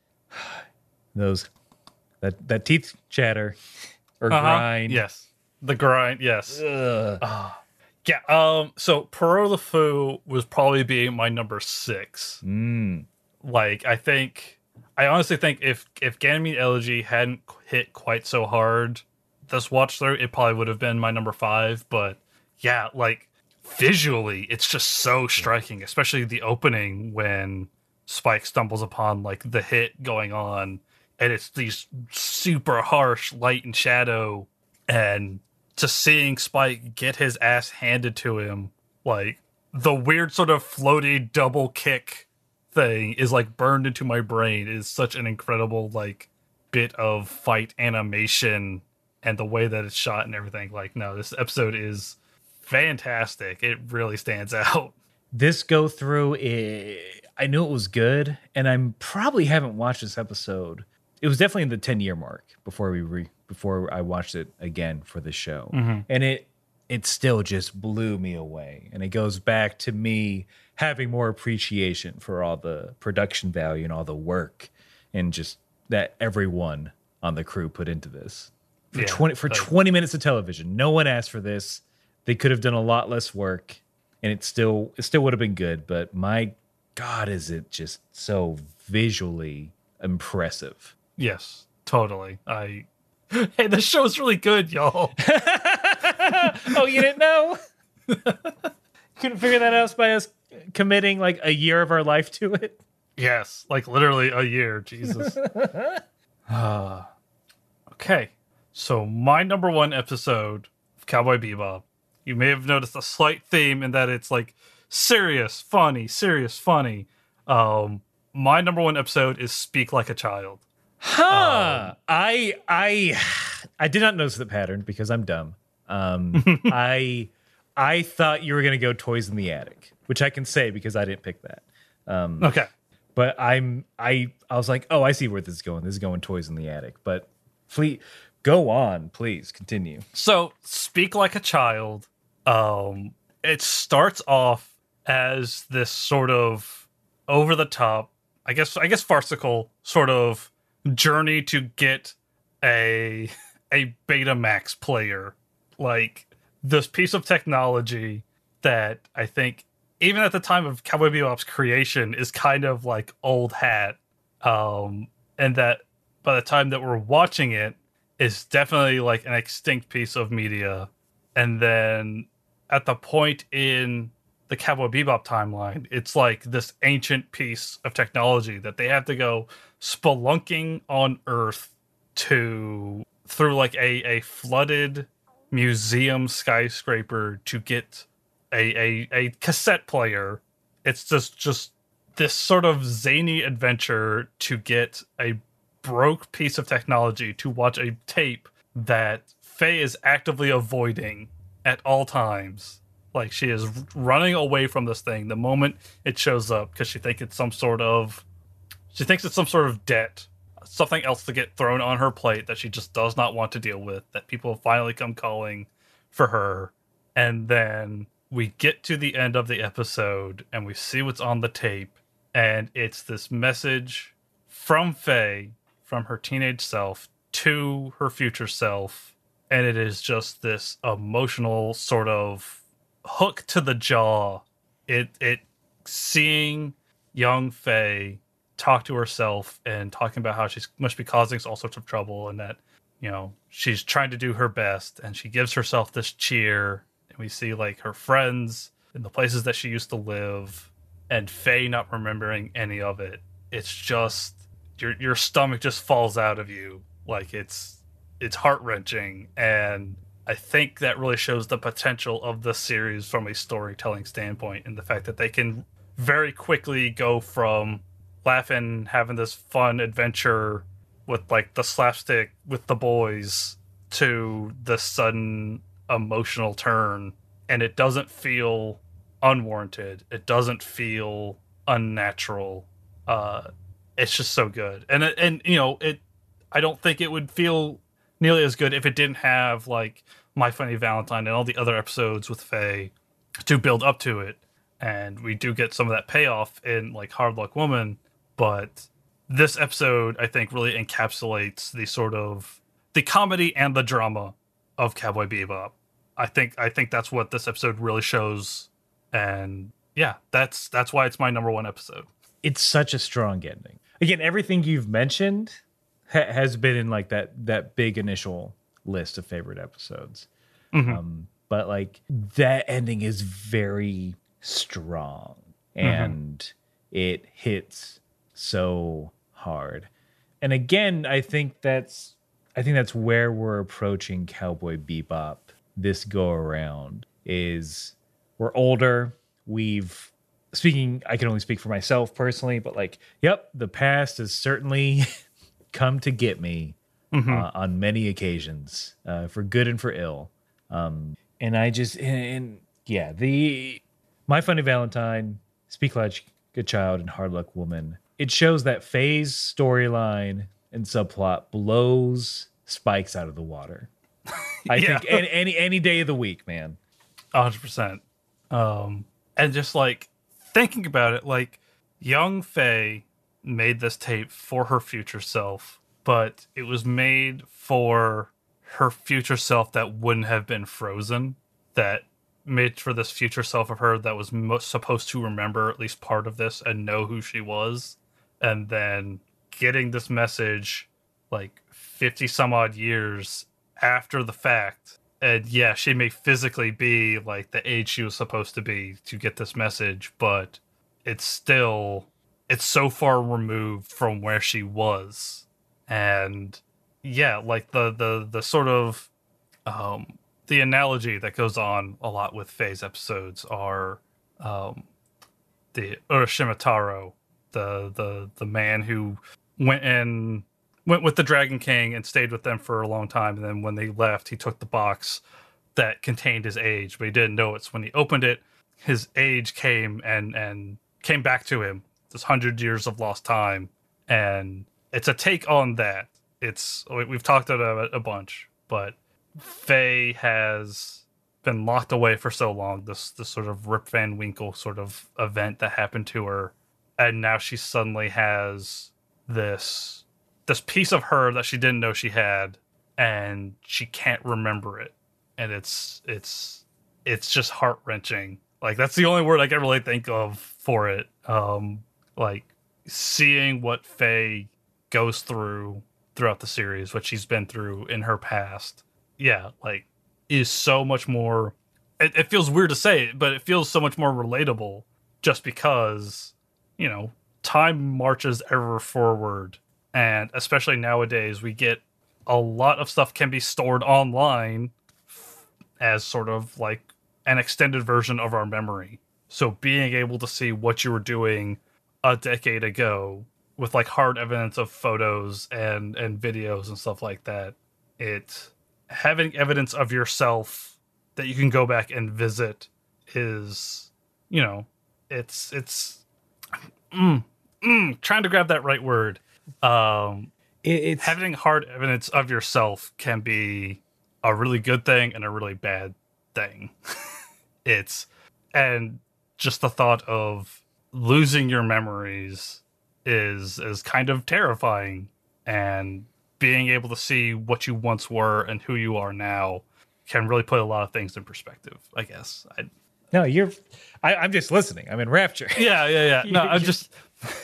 those that that teeth chatter or Uh-huh. grind. Yes. The grind. Yes. Ugh. Yeah. Um. So Perot Le Fou was probably being my number six. Mm. Like I think, I honestly think if if Ganymede Elegy hadn't hit quite so hard this watch through, it probably would have been my number five. But yeah, like visually, it's just so striking, especially the opening when Spike stumbles upon like the hit going on, and it's these super harsh light and shadow, and just seeing Spike get his ass handed to him, like the weird sort of floaty double kick thing is like burned into my brain. It is such an incredible like bit of fight animation and the way that it's shot and everything. Like, no, this episode is fantastic. It really stands out. This go through, eh, I knew it was good, and I probably haven't watched this episode. It was definitely in the ten year mark before we re, before I watched it again for the show, Mhm. and it it still just blew me away. And it goes back to me having more appreciation for all the production value and all the work and just that everyone on the crew put into this for Yeah, twenty for like- twenty minutes of television. No one asked for this. They could have done a lot less work, and it still it still would have been good. But my God, is it just so visually impressive? Yes, totally. I Hey, this show's really good, y'all. Oh, you didn't know? Couldn't figure that out by us committing like a year of our life to it. Yes, like literally a year. Jesus. Ah. Okay. So my number one episode of Cowboy Bebop, you may have noticed a slight theme in that it's like serious, funny, serious, funny. Um, my number one episode is Speak Like a Child. Huh. Um, I I I did not notice the pattern because I'm dumb. Um, I I thought you were gonna go Toys in the Attic, which I can say because I didn't pick that. Um, okay. But I'm I I was like, oh, I see where this is going. This is going Toys in the Attic. But Fleet, go on, please continue. So, Speak Like a Child. Um, it starts off as this sort of over the top, I guess, I guess farcical sort of journey to get a a Betamax player, like this piece of technology that I think, even at the time of Cowboy Bebop's creation, is kind of like old hat, um, and that by the time that we're watching it, is definitely like an extinct piece of media. And then at the point in the Cowboy Bebop timeline, it's like this ancient piece of technology that they have to go spelunking on Earth to through like a, a flooded museum skyscraper to get a, a, a cassette player. It's just, just this sort of zany adventure to get a broke piece of technology to watch a tape that Faye is actively avoiding at all times. Like, she is running away from this thing the moment it shows up because she thinks it's some sort of she thinks it's some sort of debt, something else to get thrown on her plate that she just does not want to deal with, that people have finally come calling for her. And then we get to the end of the episode and we see what's on the tape, and it's this message from Faye, from her teenage self to her future self, and it is just this emotional sort of hook to the jaw. It it seeing young Faye talk to herself and talking about how she must be causing all sorts of trouble, and that, you know, she's trying to do her best, and she gives herself this cheer, and we see like her friends in the places that she used to live, and Faye not remembering any of it. It's just your your stomach just falls out of you. Like, it's it's heart-wrenching, and I think that really shows the potential of the series from a storytelling standpoint, and the fact that they can very quickly go from laughing, having this fun adventure with like the slapstick with the boys, to the sudden emotional turn, and it doesn't feel unwarranted. It doesn't feel unnatural. Uh, it's just so good, and and you know it. I don't think it would feel nearly as good if it didn't have like My Funny Valentine and all the other episodes with Faye to build up to it. And we do get some of that payoff in like Hard Luck Woman, but this episode I think really encapsulates the sort of the comedy and the drama of Cowboy Bebop. I think I think that's what this episode really shows, and yeah, that's that's why it's my number one episode. It's such a strong ending. Again, everything you've mentioned ha- has been in like that that big initial list of favorite episodes. Mm-hmm. Um, but like that ending is very strong, and mm-hmm. it hits so hard. And again, I think that's I think that's where we're approaching Cowboy Bebop this go around. Is we're older, we've speaking I can only speak for myself personally, but like, yep, the past has certainly come to get me mm-hmm. uh, on many occasions, uh, for good and for ill. Um, and I just and, and yeah, the My Funny Valentine, Speak Like a Child, and Hard Luck Woman. It shows that Faye's storyline and subplot blows Spikes out of the water. I yeah. think any, any any day of the week, man. one hundred percent. Um, and just like thinking about it, like young Faye made this tape for her future self, but it was made for her future self that wouldn't have been frozen, that made for this future self of her that was most supposed to remember at least part of this and know who she was. And then getting this message like fifty some odd years after the fact. And yeah, she may physically be like the age she was supposed to be to get this message, but it's still, it's so far removed from where she was. And yeah, like the the the sort of um the analogy that goes on a lot with Faye's episodes are um the Urashimataro, the the the man who went in went with the Dragon King and stayed with them for a long time, and then when they left, he took the box that contained his age, but he didn't know it. So when he opened it, his age came and and came back to him. This hundred years of lost time, and it's a take on that. It's we've talked about it a bunch, but Faye has been locked away for so long. This this sort of Rip Van Winkle sort of event that happened to her, and now she suddenly has this this piece of her that she didn't know she had, and she can't remember it, and it's it's it's just heart wrenching. Like that's the only word I can really think of for it. Um, like seeing what Faye goes through throughout the series, what she's been through in her past, yeah, like is so much more. It, it feels weird to say it, but it feels so much more relatable, just because you know time marches ever forward, and especially nowadays, we get a lot of stuff can be stored online as sort of like an extended version of our memory. So being able to see what you were doing a decade ago with like hard evidence of photos and and videos and stuff like that, it having evidence of yourself that you can go back and visit is, you know, it's it's mm, mm, trying to grab that right word. Um, It, it's having hard evidence of yourself can be a really good thing and a really bad thing. It's and just the thought of losing your memories is is kind of terrifying, and being able to see what you once were and who you are now can really put a lot of things in perspective, I guess. I, no, you're. I, I'm just listening. I'm in rapture. yeah, yeah, yeah. No, I'm just.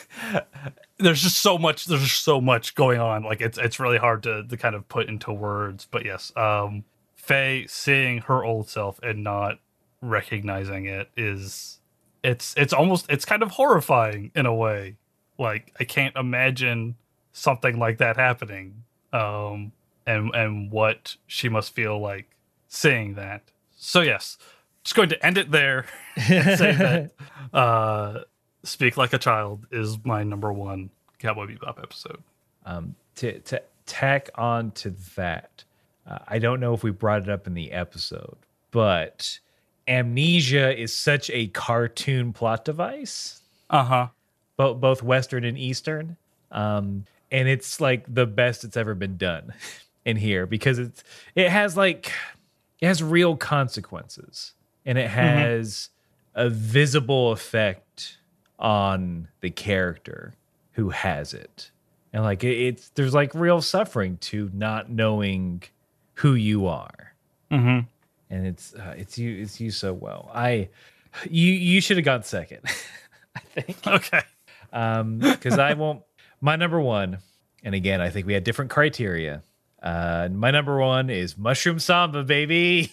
There's just so much. There's just so much going on. Like it's it's really hard to to kind of put into words. But yes, um, Faye seeing her old self and not recognizing it is it's it's almost it's kind of horrifying in a way. Like I can't imagine something like that happening, um and and what she must feel like seeing that. So yes, just going to end it there and say that uh Speak Like a Child is my number one Cowboy Bebop episode. Um, to to tack on to that, uh, I don't know if we brought it up in the episode, but Amnesia is such a cartoon plot device, Uh-huh. both both Western and Eastern, um, and it's like the best it's ever been done in here because it's it has like it has real consequences and it has mm-hmm. a visible effect on the character who has it, and like it, it's there's like real suffering to not knowing who you are. Mm-hmm. And it's uh, it's you it's you so well. I you you should have gone second. I think. Okay. Um, because I won't. My number one, and again, I think we had different criteria. Uh, my number one is Mushroom Samba, baby.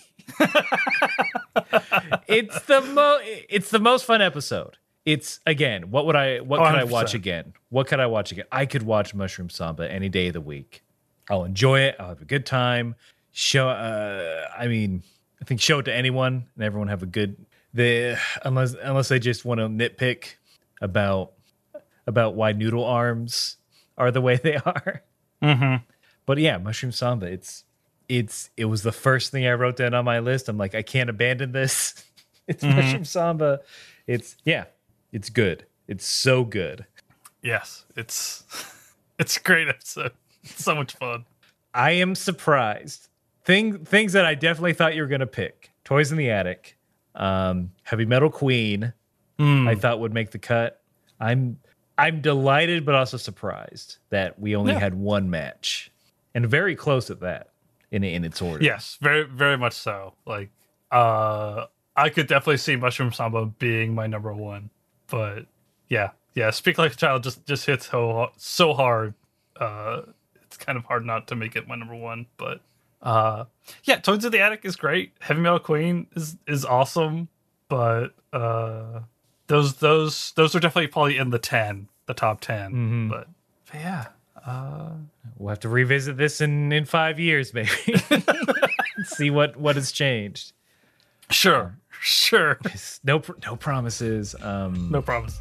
It's the mo. It's the most fun episode. It's again. What would I? What could I watch again? What could I watch again? I could watch Mushroom Samba any day of the week. I'll enjoy it. I'll have a good time. Show. Uh, I mean. I think show it to anyone and everyone have a good the unless unless they just want to nitpick about about why noodle arms are the way they are. Mm-hmm. But yeah, Mushroom Samba, it's it's it was the first thing I wrote down on my list. I'm like, I can't abandon this. It's mm-hmm. Mushroom Samba. It's yeah, it's good. It's so good. Yes, it's it's a great episode. It's so much fun. I am surprised. Thing, things that I definitely thought you were going to pick. Toys in the Attic. Um, Heavy Metal Queen. Mm. I thought would make the cut. I'm I'm delighted, but also surprised that we only yeah. had one match. And very close at that in in its order. Yes, very very much so. Like, uh, I could definitely see Mushroom Samba being my number one. But yeah, yeah, Speak Like a Child just, just hits so, so hard. Uh, it's kind of hard not to make it my number one, but... Uh, yeah, Toads in the Attic is great. Heavy Metal Queen is is awesome, but uh, those those those are definitely probably in the ten, the top ten. Mm-hmm. But, but yeah, Uh, we'll have to revisit this in, in five years, maybe. See what, what has changed. Sure, sure. No, no promises. Um, no promises.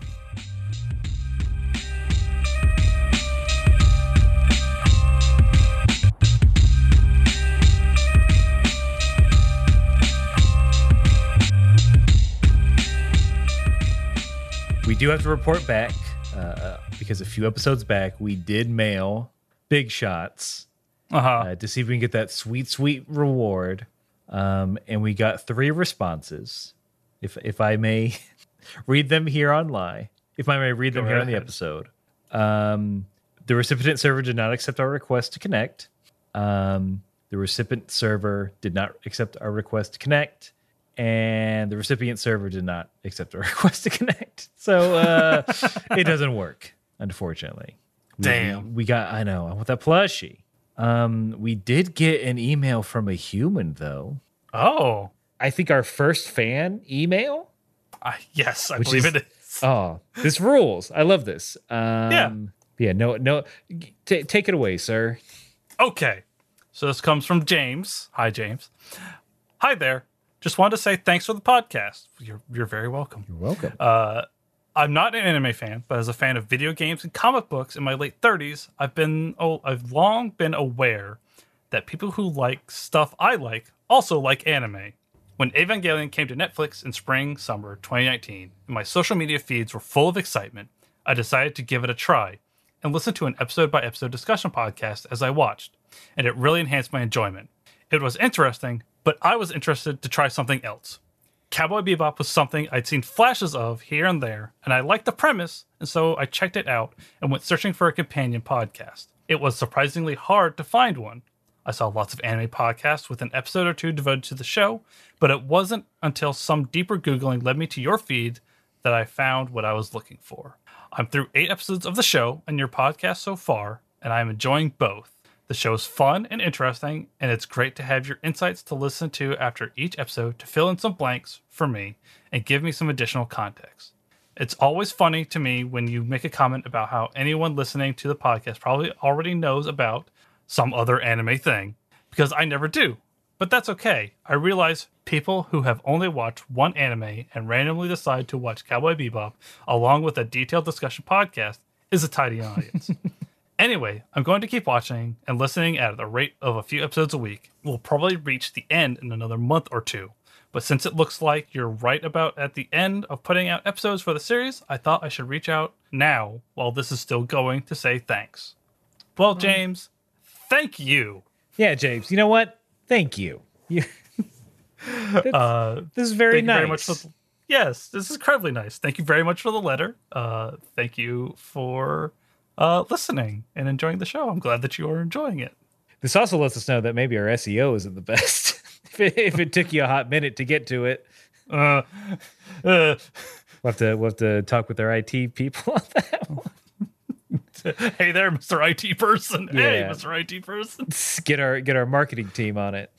We do have to report back uh, because a few episodes back, we did mail Big Shots uh-huh. uh, to see if we can get that sweet, sweet reward. Um, and we got three responses. If if I may read them here online, if I may read them Go here right on the ahead. episode. Um, the recipient server did not accept our request to connect. Um, the recipient server did not accept our request to connect. And the recipient server did not accept our request to connect. So uh, it doesn't work, unfortunately. We, Damn. We got, I know, I want that plushie. Um, we did get an email from a human, though. Oh. I think our first fan email. Uh, yes, I Which believe is- it is. Oh, this rules. I love this. Um, Yeah. Yeah, no, no. T- take it away, sir. Okay. So this comes from James. Hi, James. Hi there. Just wanted to say thanks for the podcast. You're you're very welcome. You're welcome. Uh, I'm not an anime fan, but as a fan of video games and comic books in my late thirties, I've been oh, I've long been aware that people who like stuff I like also like anime. When Evangelion came to Netflix in spring summer twenty nineteen, and my social media feeds were full of excitement, I decided to give it a try and listen to an episode by episode discussion podcast as I watched, and it really enhanced my enjoyment. It was interesting, but I was interested to try something else. Cowboy Bebop was something I'd seen flashes of here and there, and I liked the premise, and so I checked it out and went searching for a companion podcast. It was surprisingly hard to find one. I saw lots of anime podcasts with an episode or two devoted to the show, but it wasn't until some deeper Googling led me to your feed that I found what I was looking for. I'm through eight episodes of the show and your podcast so far, and I'm enjoying both. The show is fun and interesting, and it's great to have your insights to listen to after each episode to fill in some blanks for me and give me some additional context. It's always funny to me when you make a comment about how anyone listening to the podcast probably already knows about some other anime thing, because I never do. But that's okay. I realize people who have only watched one anime and randomly decide to watch Cowboy Bebop along with a detailed discussion podcast is a tidy audience. Anyway, I'm going to keep watching and listening at the rate of a few episodes a week. We'll probably reach the end in another month or two. But since it looks like you're right about at the end of putting out episodes for the series, I thought I should reach out now while this is still going to say thanks. Well, James, thank you. Yeah, James. You know what? Thank you. you uh, this is very thank nice. You very much for the, yes, this is incredibly nice. Thank you very much for the letter. Uh, thank you for uh, listening and enjoying the show. I'm glad that you are enjoying it. This also lets us know that maybe our S E O isn't the best. if, it, if it took you a hot minute to get to it, uh, uh, we'll have to we'll have to talk with our I T people on that one. Hey there, Mister I T person. Hey, Yeah. Mister I T person. Get our get our marketing team on it.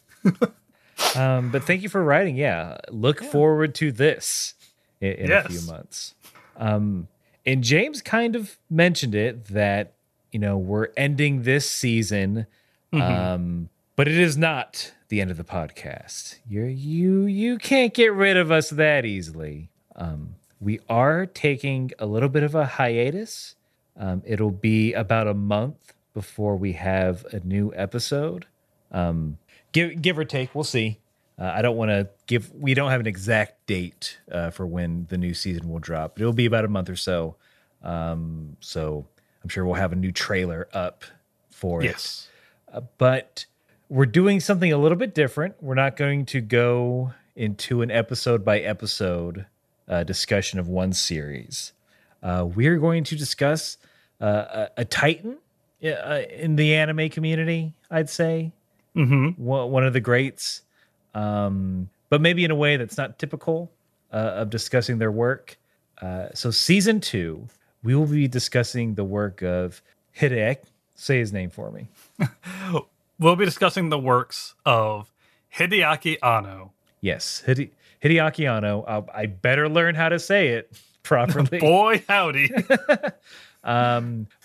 um, but thank you for writing. Yeah, look Yeah. forward to this in, in Yes. a few months. Um, and James kind of mentioned it that you know we're ending this season, Mhm. um, but it is not the end of the podcast. You're you you can't get rid of us that easily. Um, we are taking a little bit of a hiatus. Um, it'll be about a month before we have a new episode. Um, give give or take, we'll see. Uh, I don't want to give. We don't have an exact date uh, for when the new season will drop, but it'll be about a month or so. Um, so I'm sure we'll have a new trailer up for Yes. it. Uh, but we're doing something a little bit different. We're not going to go into an episode by episode uh, discussion of one series. Uh, we're going to discuss uh, a, a titan uh, in the anime community, I'd say. Mm-hmm. One, one of the greats, um, but maybe in a way that's not typical uh, of discussing their work. Uh, so season two, we will be discussing the work of Hideaki. Say his name for me. We'll be discussing the works of Hideaki Anno. Yes, Hide- Hideaki Anno. Uh, I better learn how to say it properly. Boy, howdy. Um,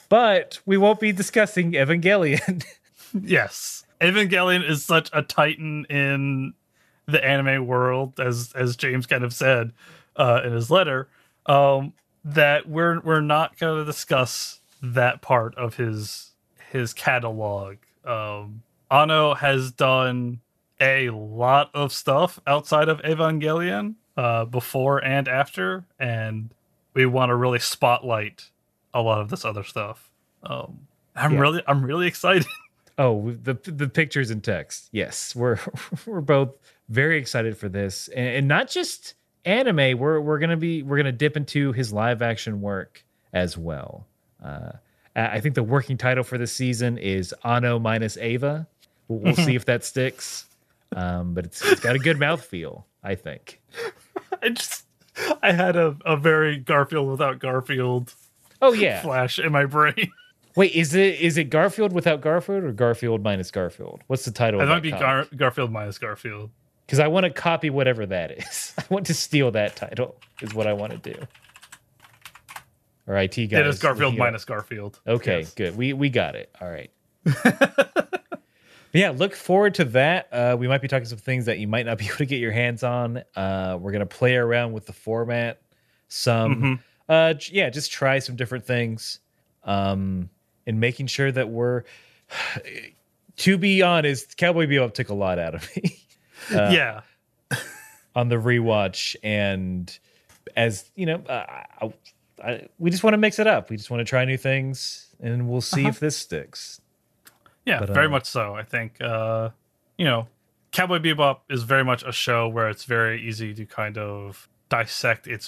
But we won't be discussing Evangelion. Yes. Evangelion is such a titan in the anime world, as as James kind of said uh, in his letter, um, that we're we're not going to discuss that part of his his catalog. Um, Ano has done a lot of stuff outside of Evangelion uh, before and after, and we want to really spotlight a lot of this other stuff. Um, I'm Yeah. really I'm really excited. Oh, the the pictures and text. Yes, we're we're both very excited for this, and, and not just anime. We're we're gonna be we're gonna dip into his live action work as well. Uh, I I think the working title for this season is Ano minus Ava. We'll, we'll see if that sticks, um, but it's it's got a good mouthfeel, I think. I just I had a, a very Garfield without Garfield Oh yeah. flash in my brain. Wait, is it is it Garfield without Garfield or Garfield minus Garfield? What's the title? It of might that be comic? Gar- Garfield minus Garfield. Because I want to copy whatever that is. I want to steal that title, is what I want to do. Our I T guys. It is Garfield looking it up. minus Garfield. Okay, Yes. good. We we got it. All right. But yeah, look forward to that. Uh, we might be talking some things that you might not be able to get your hands on. Uh, we're gonna play around with the format. Some, Mhm. uh, j- yeah, just try some different things. Um, and making sure that we're. To be honest, Cowboy Bebop took a lot out of me. Uh, yeah. on the rewatch, and as you know, uh, I, I, we just want to mix it up. We just want to try new things, and we'll see Uh-huh. if this sticks. Yeah, But, very uh, much so. I think, uh, you know, Cowboy Bebop is very much a show where it's very easy to kind of dissect its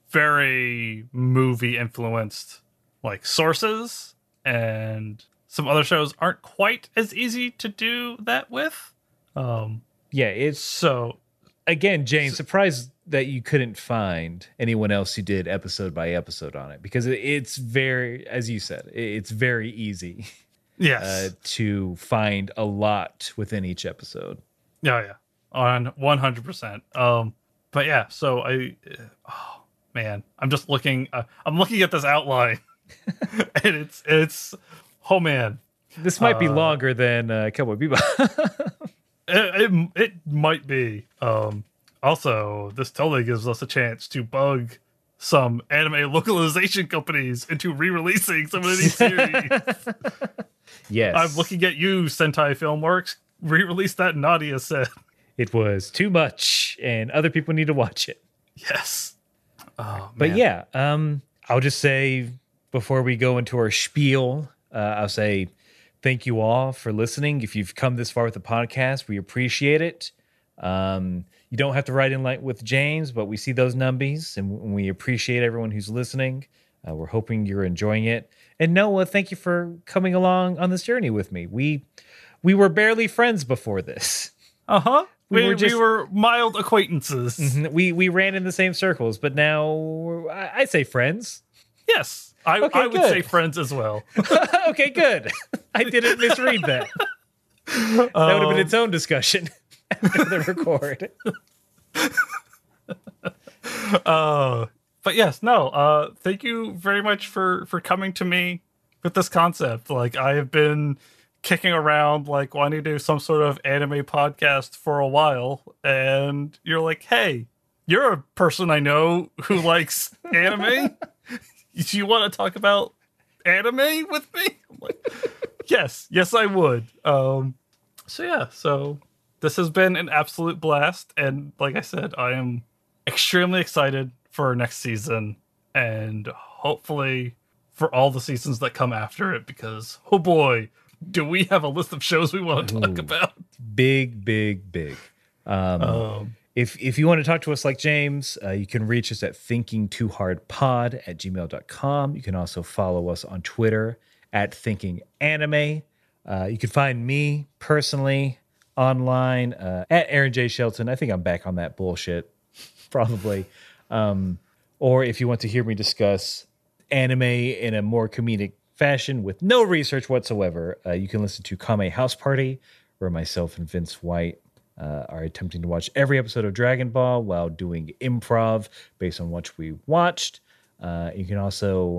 very movie influenced like sources, and some other shows aren't quite as easy to do that with. Um, Yeah, it's so again, James, surprised that you couldn't find anyone else who did episode by episode on it, because it- it's very, as you said, it- it's very easy yes, uh, to find a lot within each episode. yeah, yeah, on one hundred percent. Um, but yeah, so I, oh man, I'm just looking. Uh, I'm looking at this outline, and it's it's oh man, This might be Uh, longer than uh, Cowboy Bebop. it, it it might be. Um, also, this totally gives us a chance to bug some anime localization companies into re-releasing some of these series. Yes, I'm looking at you, Sentai Filmworks. Re-release that Nadia said. it was too much, and other people need to watch it. Yes. Oh, But man. yeah, um, I'll just say before we go into our spiel, uh, I'll say thank you all for listening. If you've come this far with the podcast, we appreciate it. Um, you don't have to write in like with James, but we see those numbies, and we appreciate everyone who's listening. Uh, we're hoping you're enjoying it. And Noah, thank you for coming along on this journey with me. We we were barely friends before this. Uh-huh. We We, were we, just- were mild acquaintances. Mhm. We we ran in the same circles, but now we're, I, I say friends. Yes. I, Okay, I would good. say friends as well. Okay, good. I didn't misread that. That would have been its own discussion after the record. Uh, but yes, no. Uh, thank you very much for for coming to me with this concept. Like, I have been kicking around like wanting to do some sort of anime podcast for a while, and you're like, "Hey, you're a person I know who likes anime. Do you want to talk about anime with me?" I'm like, yes, yes, I would. Um, so yeah, so this has been an absolute blast, and like I said, I am extremely excited for our next season, and hopefully for all the seasons that come after it, because oh boy, do we have a list of shows we want to talk Ooh. about. Big, big, big. Um, Um, if if you want to talk to us like James, uh, you can reach us at thinking too hard pod at gmail dot com. You can also follow us on Twitter at thinking anime. Uh, you can find me personally online uh, at Aaron J. Shelton. I think I'm back on that bullshit, probably. Um, or if you want to hear me discuss anime in a more comedic fashion with no research whatsoever, uh, you can listen to Kame House Party, where myself and Vince White uh, are attempting to watch every episode of Dragon Ball while doing improv based on what we watched. Uh, you can also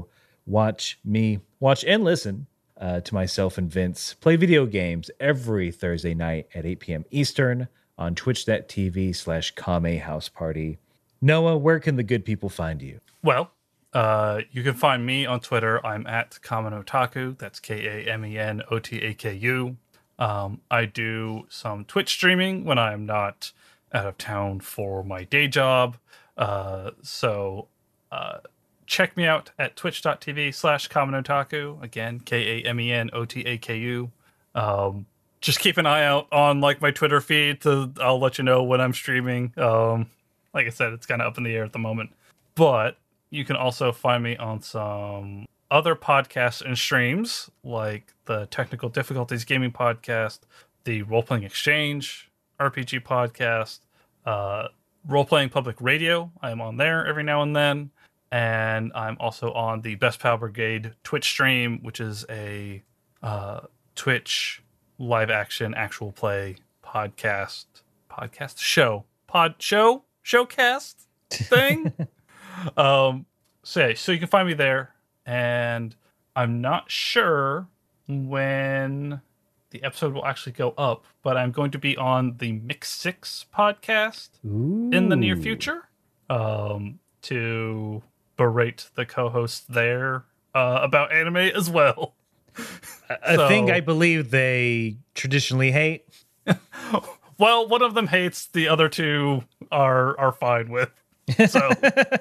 watch me watch and listen uh, to myself and Vince play video games every Thursday night at eight p.m. Eastern on twitch.tv slash Kame House Party. Noah, where can the good people find you? Well, uh, you can find me on Twitter. I'm at Kamen Otaku. That's K A M E N O T A K U. Um, I do some Twitch streaming when I'm not out of town for my day job. Uh, so uh, check me out at twitch.tv slash Kamen Otaku. Again, K A M E N O T A K U. Um, just keep an eye out on like my Twitter feed. To I'll let you know when I'm streaming. Um, like I said, it's kind of up in the air at the moment. But you can also find me on some other podcasts and streams, like the Technical Difficulties Gaming Podcast, the Role Playing Exchange R P G Podcast, uh, Role Playing Public Radio. I am on there every now and then. And I'm also on the Best Pal Brigade Twitch stream, which is a uh, Twitch live action actual play podcast, podcast show, pod show, showcast thing. um, so, yeah, so you can find me there. And I'm not sure when the episode will actually go up, but I'm going to be on the Mix Six podcast Ooh. in the near future um, to berate the co-hosts there uh, about anime as well. A so, thing I believe they traditionally hate. Well, one of them hates, the other two are are fine with. So,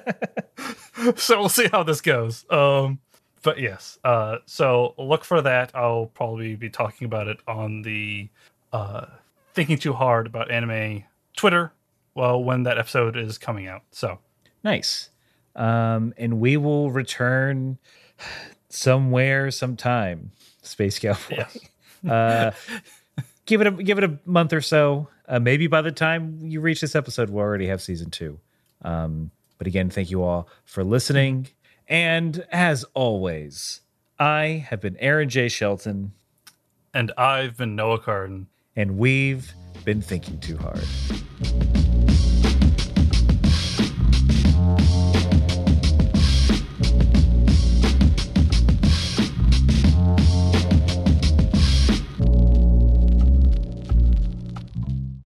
so we'll see how this goes. Um, but yes, uh, so look for that. I'll probably be talking about it on the uh, Thinking Too Hard About Anime Twitter. Well, when that episode is coming out. So nice. Um, and we will return somewhere, sometime. Space Cowboy. Yes. uh, give it a give it a month or so. Uh, maybe by the time you reach this episode, we'll already have season two. Um, but again, thank you all for listening. And as always, I have been Aaron J. Shelton. And I've been Noah Carden. And we've been thinking too hard.